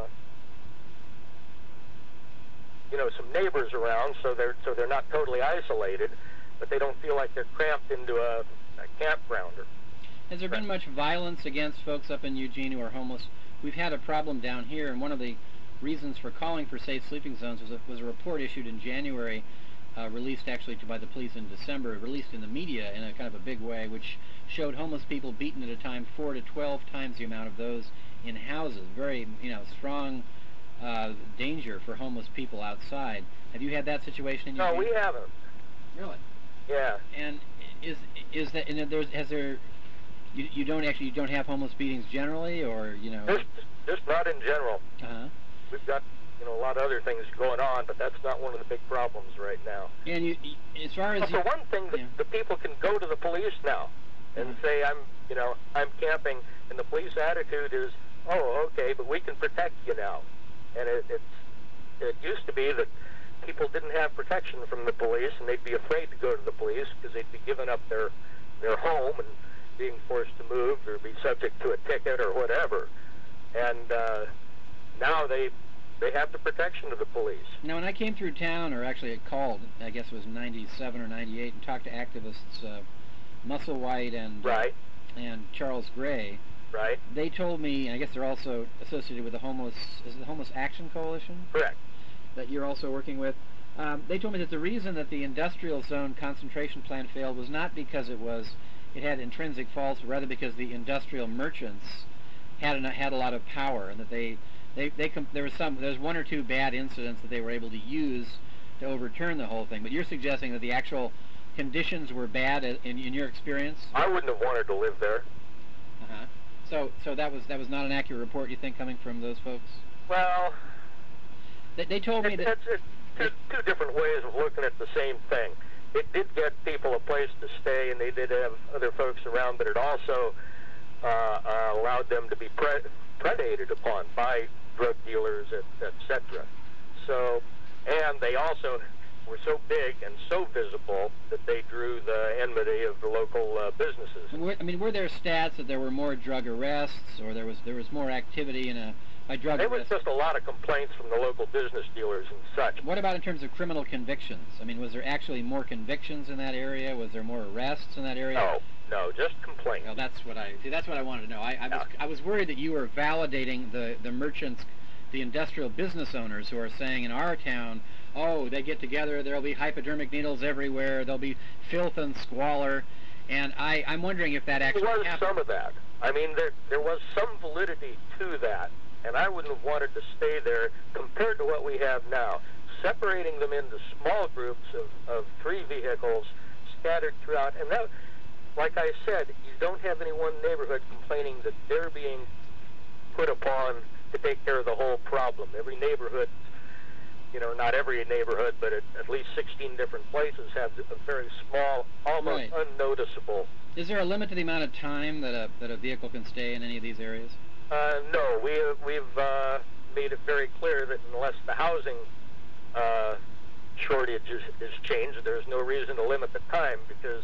you know, some neighbors around, so they're so they're not totally isolated, but they don't feel like they're cramped into a, a campgrounder. Has there been much violence against folks up in Eugene who are homeless? We've had a problem down here, and one of the reasons for calling for safe sleeping zones was a, was a report issued in January. Uh, released actually to, by the police in December, released in the media in a kind of a big way, which showed homeless people beaten at a time four to twelve times the amount of those in houses. Very, you know, strong uh, danger for homeless people outside. Have you had that situation in your No, we haven't. Really? Yeah. And is is that? And there's has there? You you don't actually you don't have homeless beatings generally, or you know? Just just not in general. Uh huh. We've got, you know, a lot of other things going on, but that's not one of the big problems right now. And you, as far as well, you, for one thing, the, yeah. the people can go to the police now and Mm-hmm. say, "I'm, you know, I'm camping," and the police attitude is, "Oh, okay, but we can protect you now." And it, it's it used to be that people didn't have protection from the police, and they'd be afraid to go to the police because they'd be giving up their their home and being forced to move or be subject to a ticket or whatever. And uh, now they they have the protection of the police. Now, when I came through town, or actually I called, I guess it was ninety-seven or ninety-eight, and talked to activists, uh, Muscle White and Right. uh, and Charles Gray, Right. they told me, and I guess they're also associated with the homeless, is it the Homeless Action Coalition? Correct. That you're also working with. Um, they told me that the reason that the industrial zone concentration plan failed was not because it was it had intrinsic faults, but rather because the industrial merchants had a, had a lot of power, and that they they they com- there was some there's one or two bad incidents that they were able to use to overturn the whole thing. But you're suggesting that the actual conditions were bad in, in your experience? I wouldn't have wanted to live there. Uh-huh. So so that was that was not an accurate report, you think, coming from those folks? Well, They, they told me it, that. it's, it's two, two different ways of looking at the same thing. It did get people a place to stay, and they did have other folks around, but it also uh, uh, allowed them to be pre- predated upon by drug dealers, et, et cetera. So, and they also were so big and so visible that they drew the enmity of the local uh, businesses. And were, I mean, were there stats that there were more drug arrests, or there was there was more activity in a by drug There arrests? was just a lot of complaints from the local business dealers and such. What about in terms of criminal convictions? I mean, was there actually more convictions in that area? Was there more arrests in that area? No, no, just complaints. Well, that's what I see. That's what I wanted to know. I, I was I was worried that you were validating the the merchants, the industrial business owners who are saying in our town, oh, they get together, there'll be hypodermic needles everywhere, there'll be filth and squalor, and I I'm wondering if that actually There was happened. some of that. I mean, there there was some validity to that, and I wouldn't have wanted to stay there compared to what we have now. Separating them into small groups of, of three vehicles scattered throughout, and that, like I said, you don't have any one neighborhood complaining that they're being put upon to take care of the whole problem. Every neighborhood, you know, not every neighborhood, but at, at least sixteen different places have a very small, almost Right. unnoticeable. Is there a limit to the amount of time that a that a vehicle can stay in any of these areas? Uh, no, we, we've uh, made it very clear that unless the housing uh, shortage is, is changed, there's no reason to limit the time, because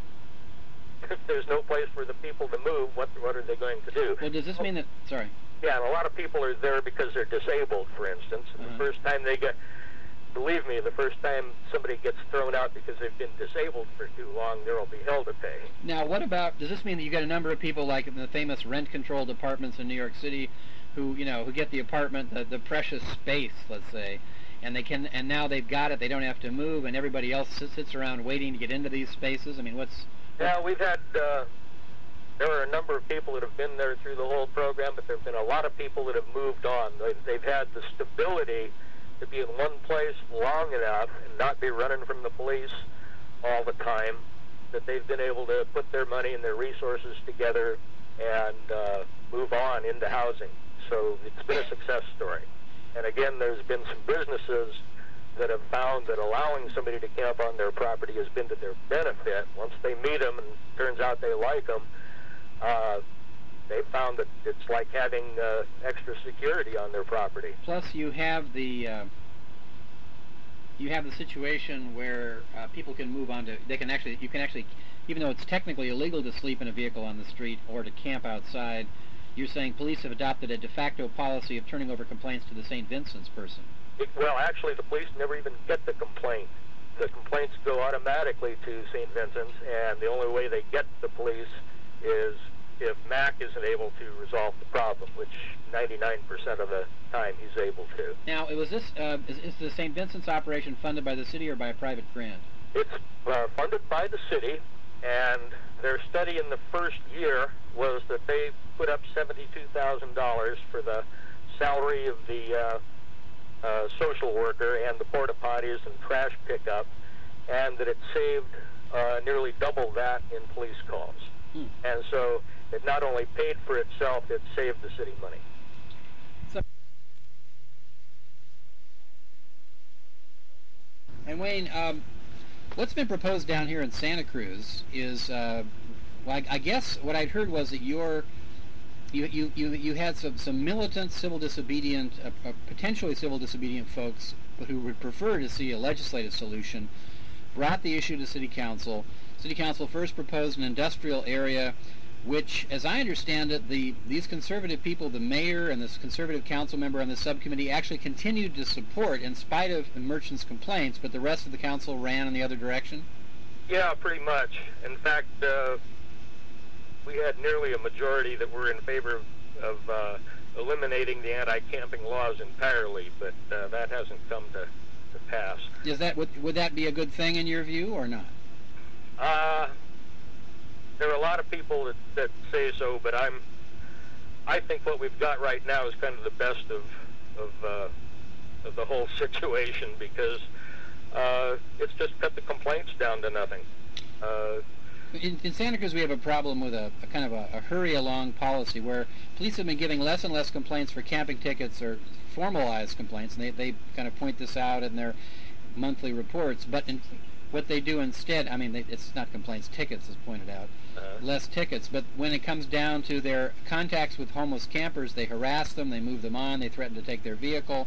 if there's no place for the people to move, what what are they going to do? Well, does this mean that? Sorry. Yeah, and a lot of people are there because they're disabled, for instance. And Uh-huh. the first time they get, believe me, the first time somebody gets thrown out because they've been disabled for too long, there will be hell to pay. Now, what about? Does this mean that you got a number of people like in the famous rent-controlled apartments in New York City, who you know who get the apartment, the, the precious space, let's say, and they can, and now they've got it, they don't have to move, and everybody else sits, sits around waiting to get into these spaces? I mean, what's? Yeah, we've had, uh, there are a number of people that have been there through the whole program, but there have been a lot of people that have moved on. They, they've had the stability to be in one place long enough and not be running from the police all the time, that they've been able to put their money and their resources together and uh, move on into housing. So it's been a success story. And again, there's been some businesses that have found that allowing somebody to camp on their property has been to their benefit. Once they meet them and it turns out they like them, uh, they found that it's like having uh, extra security on their property. Plus, you have the uh, you have the situation where uh, people can move on to. They can actually. You can actually, even though it's technically illegal to sleep in a vehicle on the street or to camp outside, you're saying police have adopted a de facto policy of turning over complaints to the Saint Vincent's person. It, well, actually, the police never even get the complaint. The complaints go automatically to Saint Vincent's, and the only way they get the police is if Mac isn't able to resolve the problem, which ninety-nine percent of the time he's able to. Now, was this uh, is, is the Saint Vincent's operation funded by the city or by a private grant? It's uh, funded by the city, and their study in the first year was that they put up seventy-two thousand dollars for the salary of the uh, uh, social worker and the porta potties and trash pickup, and that it saved uh, nearly double that in police calls. Hmm. And so it not only paid for itself, it saved the city money. So, and Wayne, um, what's been proposed down here in Santa Cruz is, uh, well, I, I guess what I'd heard was that you're, you you you you had some some militant civil disobedient, uh, uh, potentially civil disobedient folks, but who would prefer to see a legislative solution, brought the issue to City Council. City Council first proposed an industrial area, which, as I understand it, the these conservative people, the mayor and this conservative council member on the subcommittee, actually continued to support in spite of the merchants' complaints, but the rest of the council ran in the other direction? Yeah, pretty much. In fact, uh, we had nearly a majority that were in favor of, of uh, eliminating the anti-camping laws entirely, but uh, that hasn't come to, to pass. Is that would, would that be a good thing in your view, or not? Uh, there are a lot of people that, that say so, but I'm, I think what we've got right now is kind of the best of, of, uh, of the whole situation, because uh, it's just cut the complaints down to nothing. Uh, In, in Santa Cruz, we have a problem with a, a kind of a, a hurry-along policy where police have been giving less and less complaints for camping tickets or formalized complaints, and they, they kind of point this out in their monthly reports, but in, what they do instead, I mean, they, it's not complaints, tickets, as pointed out, uh, less tickets, but when it comes down to their contacts with homeless campers, they harass them, they move them on, they threaten to take their vehicle,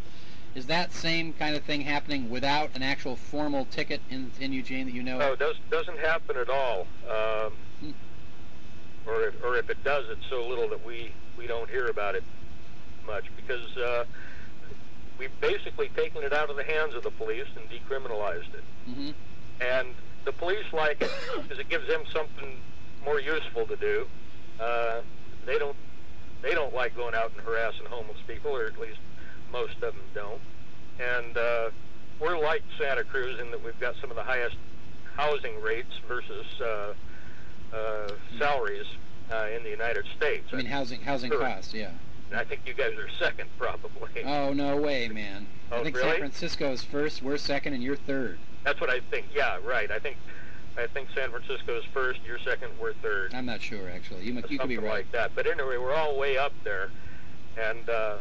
Is that same kind of thing happening without an actual formal ticket in in Eugene that you know No, of? it does, doesn't happen at all. Um, Hmm. or, if, or if it does, it's so little that we, we don't hear about it much, because uh, we've basically taken it out of the hands of the police and decriminalized it. Mm-hmm. And the police like it because it gives them something more useful to do. Uh, they don't they don't like going out and harassing homeless people, or at least most of them don't. And uh, we're like Santa Cruz in that we've got some of the highest housing rates versus uh, uh, salaries uh, in the United States. I mean, housing housing Sure. costs, yeah. I think you guys are second, probably. Oh, no way, man. I Oh, think really? San Francisco is first, we're second, and you're third. That's what I think. Yeah, right. I think I think San Francisco is first. You're second. We're third. I'm not sure, actually. You, m- you could be Something right. like that. But anyway, we're all way up there, and uh,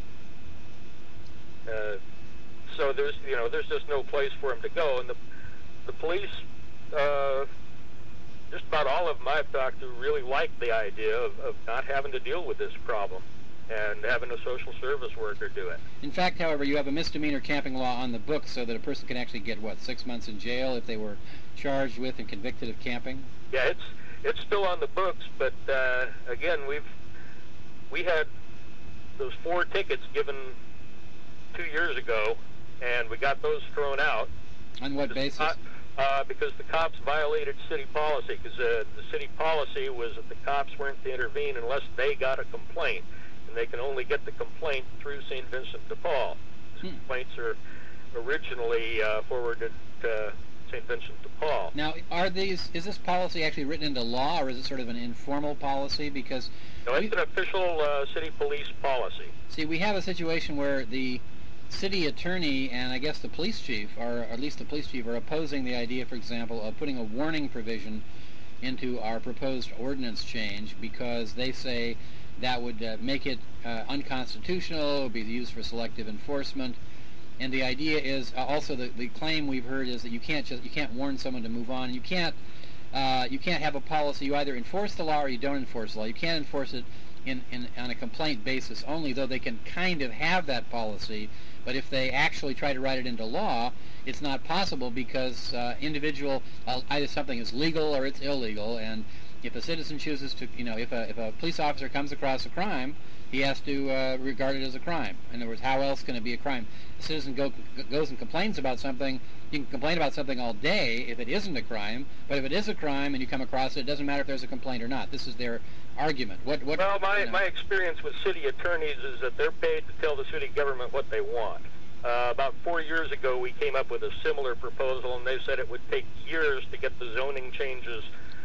uh, so there's you know there's just no place for them to go, and the the police, uh, just about all of them I've talked to, really like the idea of, of not having to deal with this problem and having a social service worker do it. In fact, however, you have a misdemeanor camping law on the books so that a person can actually get, what, six months in jail if they were charged with and convicted of camping? Yeah, it's it's still on the books, but uh, again, we've we had those four tickets given two years ago, and we got those thrown out. On what basis? Uh, uh, because the cops violated city policy. Because uh, the city policy was that the cops weren't to intervene unless they got a complaint, and they can only get the complaint through Saint Vincent de Paul. Hmm. Complaints are originally uh, forwarded to Saint Vincent de Paul. Now, are these? Is this policy actually written into law, or is it sort of an informal policy? Because No, we- it's an official uh, city police policy. see, we have a situation where the city attorney and I guess the police chief, or at least the police chief, are opposing the idea, for example, of putting a warning provision into our proposed ordinance change because they say that would uh, make it uh, unconstitutional, would be used for selective enforcement. And the idea is uh, also the, the claim we've heard is that you can't just you can't warn someone to move on. You can't uh, you can't have a policy. You either enforce the law or you don't enforce the law. You can't enforce it in, in on a complaint basis only, though they can kind of have that policy. But if they actually try to write it into law, it's not possible because uh, individual uh, either something is legal or it's illegal. And if a citizen chooses to, you know, if a if a police officer comes across a crime, he has to uh, regard it as a crime. In other words, how else can it be a crime? A citizen go, goes and complains about something. You can complain about something all day if it isn't a crime, but if it is a crime and you come across it, it doesn't matter if there's a complaint or not. This is their argument. What? What? Well, my, you know. my experience with city attorneys is that they're paid to tell the city government what they want. Uh, about four years ago, we came up with a similar proposal, and they said it would take years to get the zoning changes,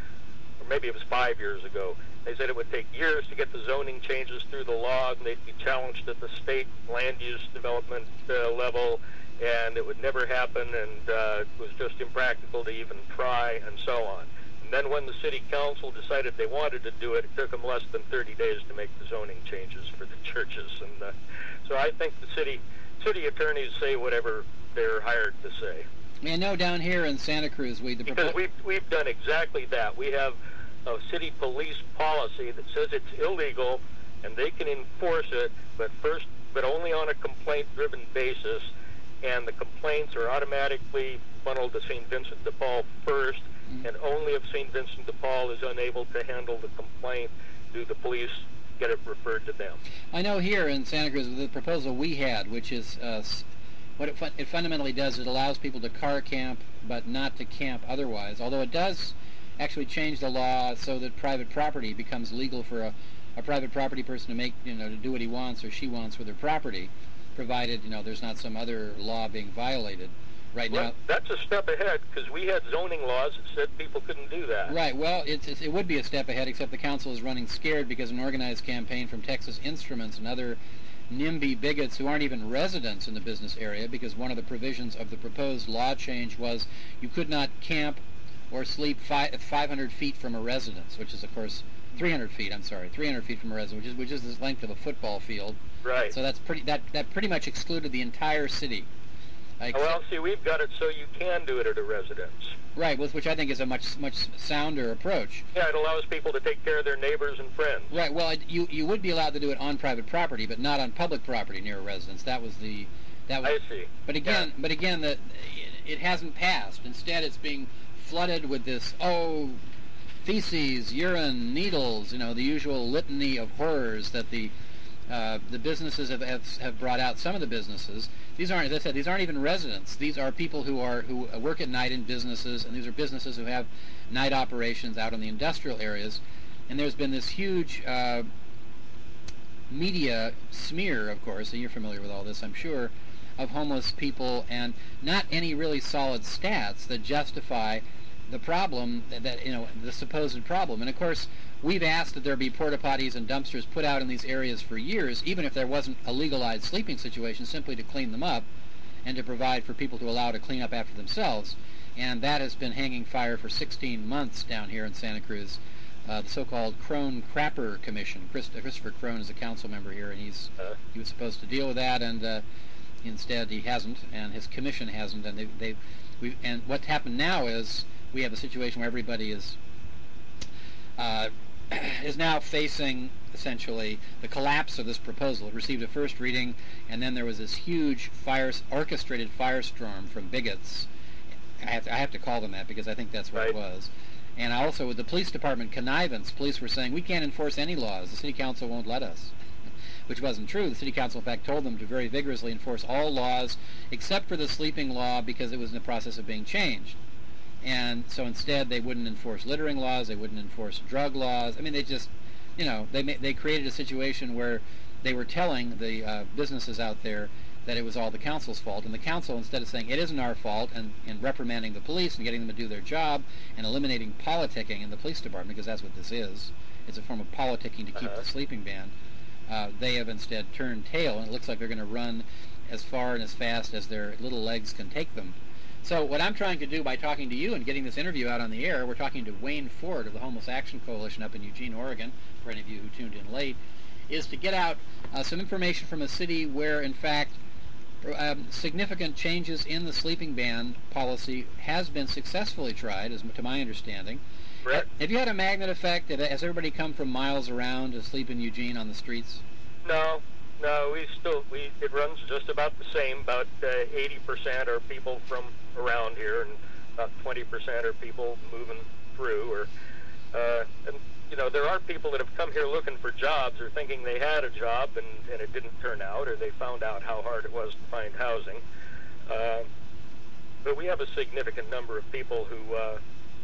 or maybe it was five years ago. They said it would take years to get the zoning changes through the law, and they'd be challenged at the state land use development uh, level, and it would never happen, and uh, it was just impractical to even try, and so on. And then when the city council decided they wanted to do it, it took them less than thirty days to make the zoning changes for the churches. And uh, so I think the city city attorneys say whatever they're hired to say. I know down here in Santa Cruz, we the Because propo- we've, we've done exactly that. We have a city police policy that says it's illegal, and they can enforce it, but first, but only on a complaint-driven basis, and the complaints are automatically funneled to Saint Vincent de Paul first, Mm-hmm. and only if Saint Vincent de Paul is unable to handle the complaint do the police get it referred to them. I know here in Santa Cruz, the proposal we had, which is uh, s- what it, fun- it fundamentally does, it allows people to car camp, but not to camp otherwise. Although it does actually change the law so that private property becomes legal for a, a private property person to make, you know, to do what he wants or she wants with their property, provided, you know, there's not some other law being violated. Right Well, now, that's a step ahead, because we had zoning laws that said people couldn't do that. right. Well, it's, it's, it would be a step ahead, except the council is running scared because an organized campaign from Texas Instruments and other NIMBY bigots who aren't even residents in the business area, because one of the provisions of the proposed law change was you could not camp or sleep fi- five hundred feet from a residence, which is, of course, three hundred feet. I'm sorry, three hundred feet from a residence, which is which is the length of a football field. Right. So that's pretty. That that pretty much excluded the entire city. Uh, Oh, well, see, we've got it so you can do it at a residence. Right, which which I think is a much much sounder approach. Yeah, it allows people to take care of their neighbors and friends. Right. Well, it, you you would be allowed to do it on private property, but not on public property near a residence. That was the That was, I see. But again, Yeah. but again, the, it hasn't passed. Instead, it's being flooded with this, oh, feces, urine, needles, you know, the usual litany of horrors that the uh, the businesses have, have have brought out. Some of the businesses, these aren't, as I said, these aren't even residents. These are people who are who work at night in businesses, and these are businesses who have night operations out in the industrial areas. And there's been this huge uh, media smear, of course, and you're familiar with all this, I'm sure, of homeless people, and not any really solid stats that justify the problem, that, that you know, the supposed problem. And of course, we've asked that there be porta potties and dumpsters put out in these areas for years, even if there wasn't a legalized sleeping situation, simply to clean them up and to provide for people to allow to clean up after themselves. And that has been hanging fire for sixteen months down here in Santa Cruz. Uh, the so-called Crone Crapper Commission. Chris, uh, Christopher Crone is a council member here, and he's Uh, he was supposed to deal with that, and uh, instead he hasn't, and his commission hasn't. And they, they, we, and what's happened now is we have a situation where everybody is uh, is now facing essentially the collapse of this proposal. It received a first reading, and then there was this huge fire, orchestrated firestorm from bigots. I have to, I have to call them that because I think that's what Right. it was. And also with the police department connivance, police were saying, we can't enforce any laws. The city council won't let us. Which wasn't true. The city council, in fact, told them to very vigorously enforce all laws except for the sleeping law because it was in the process of being changed. And so instead they wouldn't enforce littering laws, they wouldn't enforce drug laws. I mean, they just, you know, they ma- they created a situation where they were telling the uh, businesses out there that it was all the council's fault. And the council, instead of saying it isn't our fault and, and reprimanding the police and getting them to do their job and eliminating politicking in the police department, because that's what this is, it's a form of politicking to keep Uh-huh. the sleeping ban, uh, they have instead turned tail, and it looks like they're going to run as far and as fast as their little legs can take them. So what I'm trying to do by talking to you and getting this interview out on the air, we're talking to Wayne Ford of the Homeless Action Coalition up in Eugene, Oregon, for any of you who tuned in late, is to get out uh, some information from a city where, in fact, um, significant changes in the sleeping ban policy has been successfully tried, as to my understanding. Correct. Have you had a magnet effect? Has everybody come from miles around to sleep in Eugene on the streets? No, no, we still, we, it runs just about the same. About uh, eighty percent are people from around here, and about twenty percent are people moving through. Or, uh, and, you know, there are people that have come here looking for jobs or thinking they had a job and, and it didn't turn out, or they found out how hard it was to find housing. Uh, but we have a significant number of people who, uh,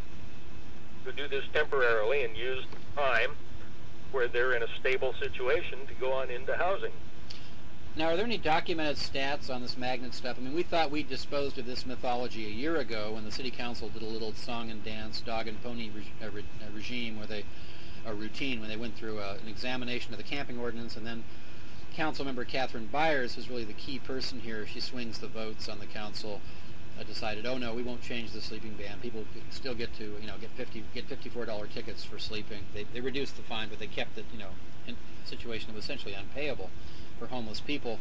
who do this temporarily and use the time where they're in a stable situation to go on into housing. Now, are there any documented stats on this magnet stuff? I mean, we thought we disposed of this mythology a year ago when the city council did a little song and dance, dog and pony re- uh, re- uh, regime, where they, a routine, when they went through uh, an examination of the camping ordinance, and then council member Catherine Byers, who's really the key person here, she swings the votes on the council, uh, decided, oh no, we won't change the sleeping ban. People still get to, you know, get fifty, get fifty-four dollar tickets for sleeping. They, they reduced the fine, but they kept it, you know, in a situation that was essentially unpayable for homeless people.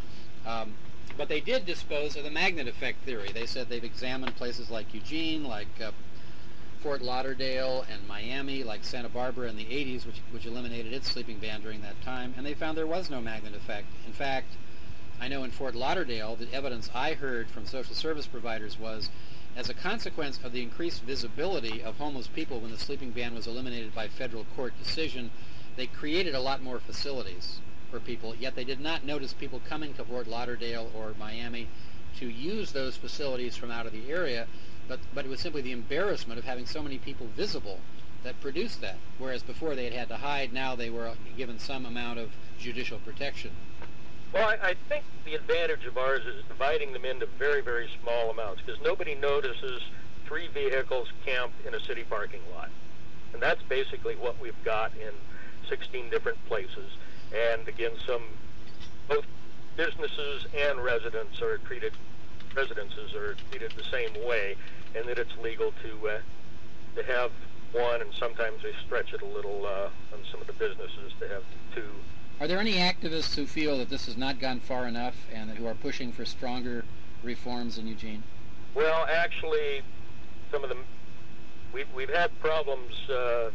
Um, but they did dispose of the magnet effect theory. They said they've examined places like Eugene, like uh, Fort Lauderdale, and Miami, like Santa Barbara in the eighties, which, which eliminated its sleeping ban during that time, and they found there was no magnet effect. In fact, I know in Fort Lauderdale, the evidence I heard from social service providers was, as a consequence of the increased visibility of homeless people when the sleeping ban was eliminated by federal court decision, they created a lot more facilities for people, yet they did not notice people coming to Fort Lauderdale or Miami to use those facilities from out of the area, but, but it was simply the embarrassment of having so many people visible that produced that, whereas before they had had to hide, now they were given some amount of judicial protection. Well, I, I think the advantage of ours is dividing them into very, very small amounts, because nobody notices three vehicles camped in a city parking lot. And that's basically what we've got in sixteen different places. And again, some, both businesses and residents are treated, residences are treated the same way, and that it's legal to uh, to have one, and sometimes they stretch it a little uh, on some of the businesses to have two. Are there any activists who feel that this has not gone far enough and who are pushing for stronger reforms in Eugene? Well, actually, some of them, we've, we've had problems uh,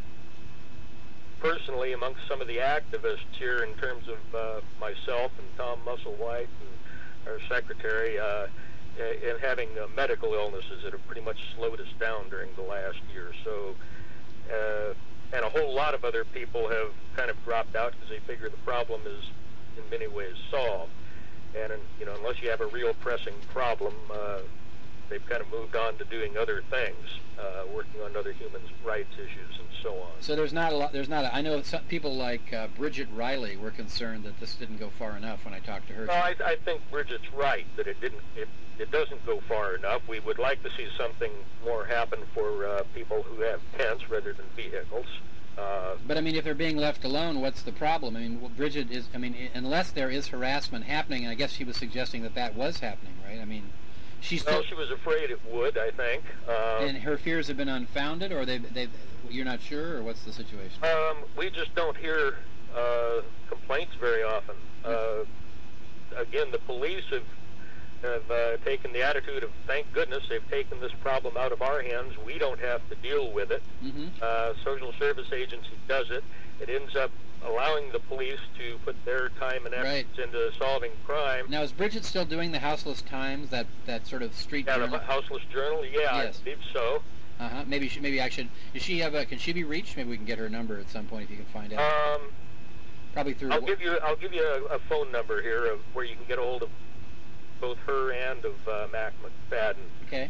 personally amongst some of the activists here in terms of uh, myself and Tom Musselwhite and our secretary, uh, and having uh, medical illnesses that have pretty much slowed us down during the last year. So, uh, and a whole lot of other people have kind of dropped out because they figure the problem is in many ways solved. And, you know, unless you have a real pressing problem, uh, they've kind of moved on to doing other things, uh, working on other human rights issues and so on. So there's not a lot. There's not. A, I know some people like uh, Bridget Riley were concerned that this didn't go far enough. When I talked to her, no, I, I think Bridget's right that it didn't. It, it doesn't go far enough. We would like to see something more happen for uh, people who have tents rather than vehicles. Uh, but I mean, if they're being left alone, what's the problem? I mean, well, Bridget is. I mean, unless there is harassment happening, and I guess she was suggesting that that was happening, right? I mean. She still, well, she was afraid it would, I think. Uh, and her fears have been unfounded, or they, they, you're not sure, or what's the situation? Um, we just don't hear uh, complaints very often. Uh, again, the police have have uh, taken the attitude of, thank goodness, they've taken this problem out of our hands. We don't have to deal with it. Mm-hmm. Uh, social service agency does it. It ends up allowing the police to put their time and efforts right. into solving crime. Now, is Bridget still doing the Houseless Times, that, that sort of street yeah, journal? The Houseless Journal? Yeah, yes. I believe so. Uh-huh. Maybe she, maybe I should, does she have a, can she be reached? Maybe we can get her number at some point if you can find out. Um, Probably through... I'll give you, I'll give you a, a phone number here of where you can get a hold of both her and of uh, Mac McFadden. Okay.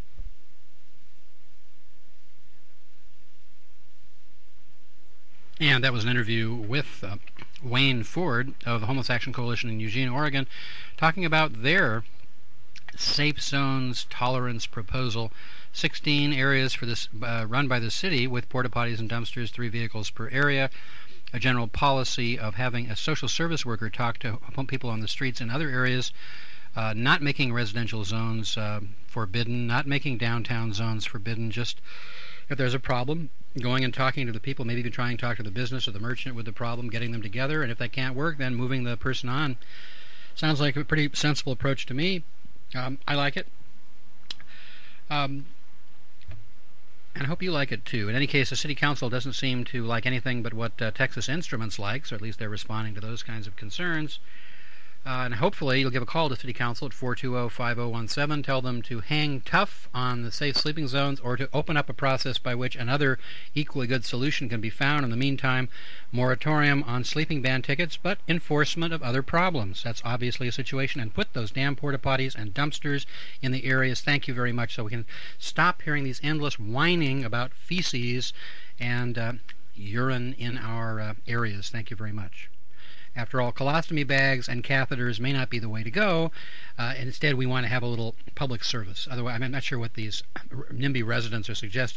And that was an interview with uh, Wayne Ford of the Homeless Action Coalition in Eugene, Oregon, talking about their Safe Zones Tolerance proposal. sixteen areas for this uh, run by the city with porta potties and dumpsters, three vehicles per area. A general policy of having a social service worker talk to people on the streets in other areas, uh, not making residential zones uh, forbidden, not making downtown zones forbidden, just if there's a problem, going and talking to the people, maybe even trying to talk to the business or the merchant with the problem, getting them together, and if that can't work, then moving the person on. Sounds like a pretty sensible approach to me. Um, I like it. Um, and I hope you like it too. In any case, the City Council doesn't seem to like anything but what uh, Texas Instruments likes, or at least they're responding to those kinds of concerns. Uh, and hopefully you'll give a call to City Council at four two zero, five zero one seven. Tell them to hang tough on the safe sleeping zones or to open up a process by which another equally good solution can be found. In the meantime, moratorium on sleeping ban tickets, but enforcement of other problems. That's obviously a situation. And put those damn porta potties and dumpsters in the areas. Thank you very much, so we can stop hearing these endless whining about feces and uh, urine in our uh, areas. Thank you very much. After all, colostomy bags and catheters may not be the way to go. Uh, instead, we want to have a little public service. Otherwise, I'm not sure what these NIMBY residents are suggesting.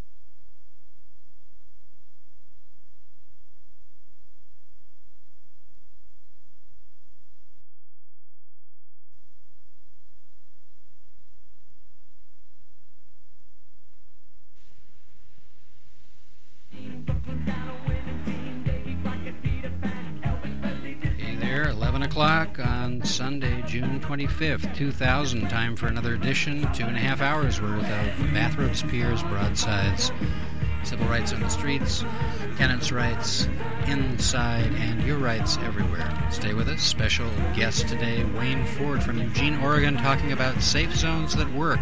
O'clock on Sunday, June twenty-fifth, two thousand. Time for another edition, two and a half hours worth of Bathrobes, Piers, Broadsides, civil rights on the streets, tenants' rights inside, and your rights everywhere. Stay with us. Special guest today, Wayne Ford from Eugene, Oregon, talking about safe zones that work.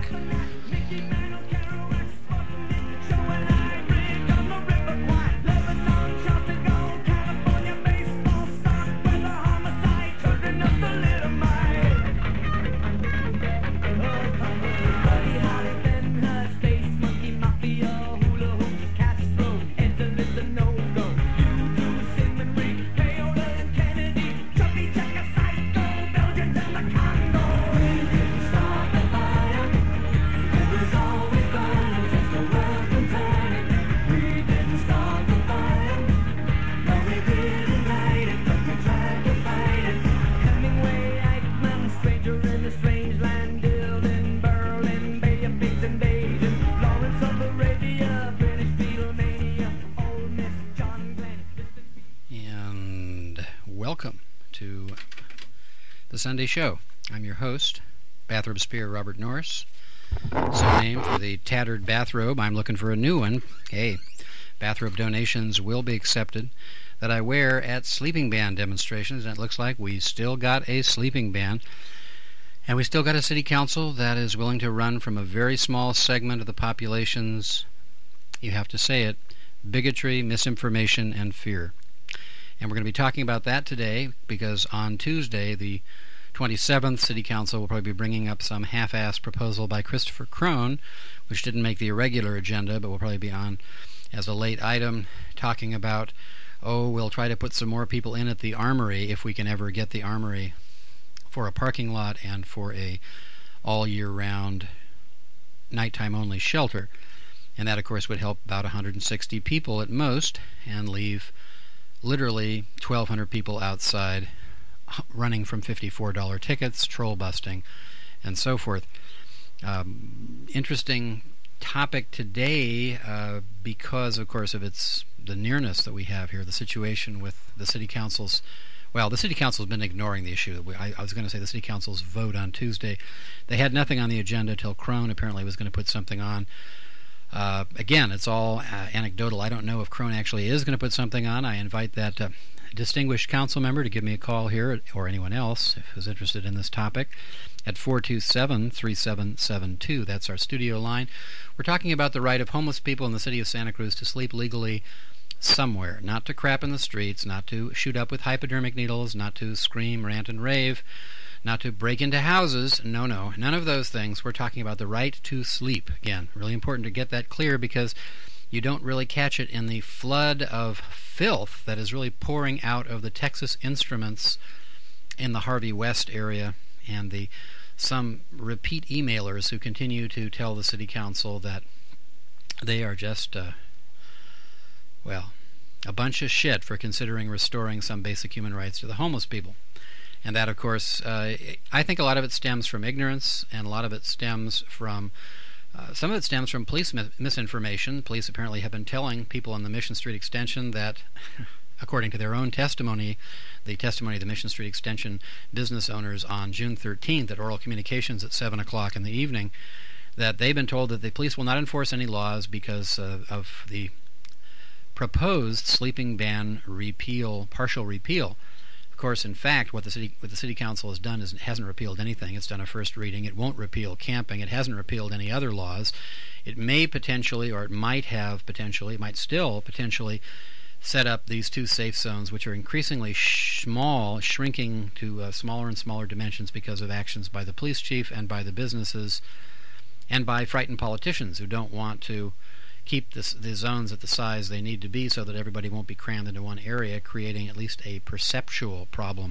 Sunday show. I'm your host, Bathrobe Spear Robert Norris. So named for the tattered bathrobe. I'm looking for a new one. Hey, bathrobe donations will be accepted that I wear at sleeping ban demonstrations, and it looks like we still got a sleeping ban. And we still got a city council that is willing to run from a very small segment of the population's, you have to say it, bigotry, misinformation, and fear. And we're going to be talking about that today because on Tuesday, the twenty-seventh, City Council will probably be bringing up some half-assed proposal by Christopher Crone, which didn't make the irregular agenda, but will probably be on as a late item, talking about, oh, we'll try to put some more people in at the Armory if we can ever get the Armory for a parking lot and for a all-year-round, nighttime-only shelter. And that, of course, would help about one hundred sixty people at most and leave literally twelve hundred people outside running from fifty-four dollar tickets, troll busting, and so forth. Um, interesting topic today uh, because, of course, of its the nearness that we have here, the situation with the City Council's. Well, the City Council has been ignoring the issue. I, I was going to say the City Council's vote on Tuesday. They had nothing on the agenda till Crone apparently was going to put something on. Uh, again, it's all uh, anecdotal. I don't know if Crone actually is going to put something on. I invite that uh, distinguished council member to give me a call here, or anyone else who's interested in this topic, at four two seven, three seven seven two. That's our studio line. We're talking about the right of homeless people in the city of Santa Cruz to sleep legally somewhere, not to crap in the streets, not to shoot up with hypodermic needles, not to scream, rant, and rave, not to break into houses. No, no, none of those things. We're talking about the right to sleep. Again, really important to get that clear because you don't really catch it in the flood of filth that is really pouring out of the Texas Instruments in the Harvey West area and the some repeat emailers who continue to tell the City Council that they are just uh, well, a bunch of shit for considering restoring some basic human rights to the homeless people. And that, of course, uh, I think a lot of it stems from ignorance, and a lot of it stems from, uh, some of it stems from police mis- misinformation. Police apparently have been telling people on the Mission Street Extension that, according to their own testimony, the testimony of the Mission Street Extension business owners on June thirteenth at Oral Communications at seven o'clock in the evening, that they've been told that the police will not enforce any laws because uh, of the proposed sleeping ban repeal, partial repeal. Of course, in fact, what the city what the city council has done is it hasn't repealed anything. It's done a first reading. It won't repeal camping. It hasn't repealed any other laws. It may potentially, or it might have potentially, it might still potentially set up these two safe zones, which are increasingly sh- small, shrinking to uh, smaller and smaller dimensions because of actions by the police chief and by the businesses and by frightened politicians who don't want to keep this, the zones at the size they need to be so that everybody won't be crammed into one area, creating at least a perceptual problem.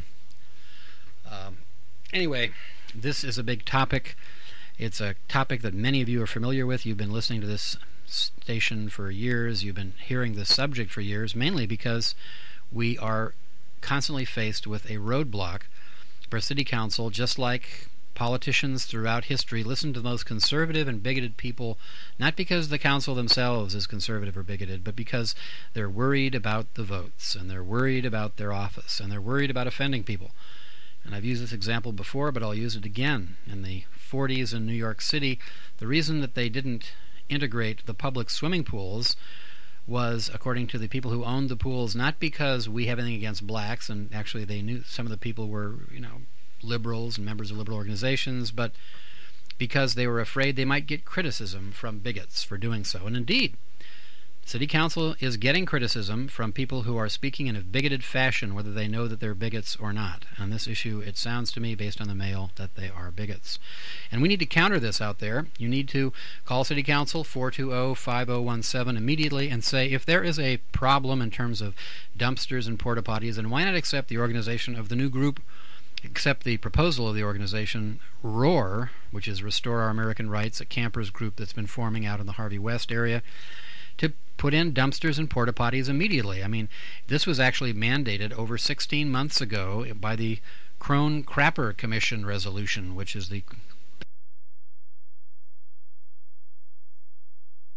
Um, anyway, this is a big topic. It's a topic that many of you are familiar with. You've been listening to this station for years. You've been hearing this subject for years, mainly because we are constantly faced with a roadblock for City Council, just like politicians throughout history listen to the most conservative and bigoted people, not because the council themselves is conservative or bigoted, but because they're worried about the votes, and they're worried about their office, and they're worried about offending people. And I've used this example before, but I'll use it again. In the forties in New York City, the reason that they didn't integrate the public swimming pools was, according to the people who owned the pools, not because we have anything against blacks, and actually they knew some of the people were, you know, liberals and members of liberal organizations, but because they were afraid they might get criticism from bigots for doing so. And indeed, City Council is getting criticism from people who are speaking in a bigoted fashion, whether they know that they're bigots or not. On this issue, it sounds to me, based on the mail, that they are bigots. And we need to counter this out there. You need to call City Council, four two zero, five zero one seven, immediately and say, if there is a problem in terms of dumpsters and porta potties, then why not accept the organization of the new group, accept the proposal of the organization ROAR, which is Restore Our American Rights, a campers group that's been forming out in the Harvey West area, to put in dumpsters and porta potties immediately. I mean, this was actually mandated over sixteen months ago by the Crone Crapper Commission resolution, which is the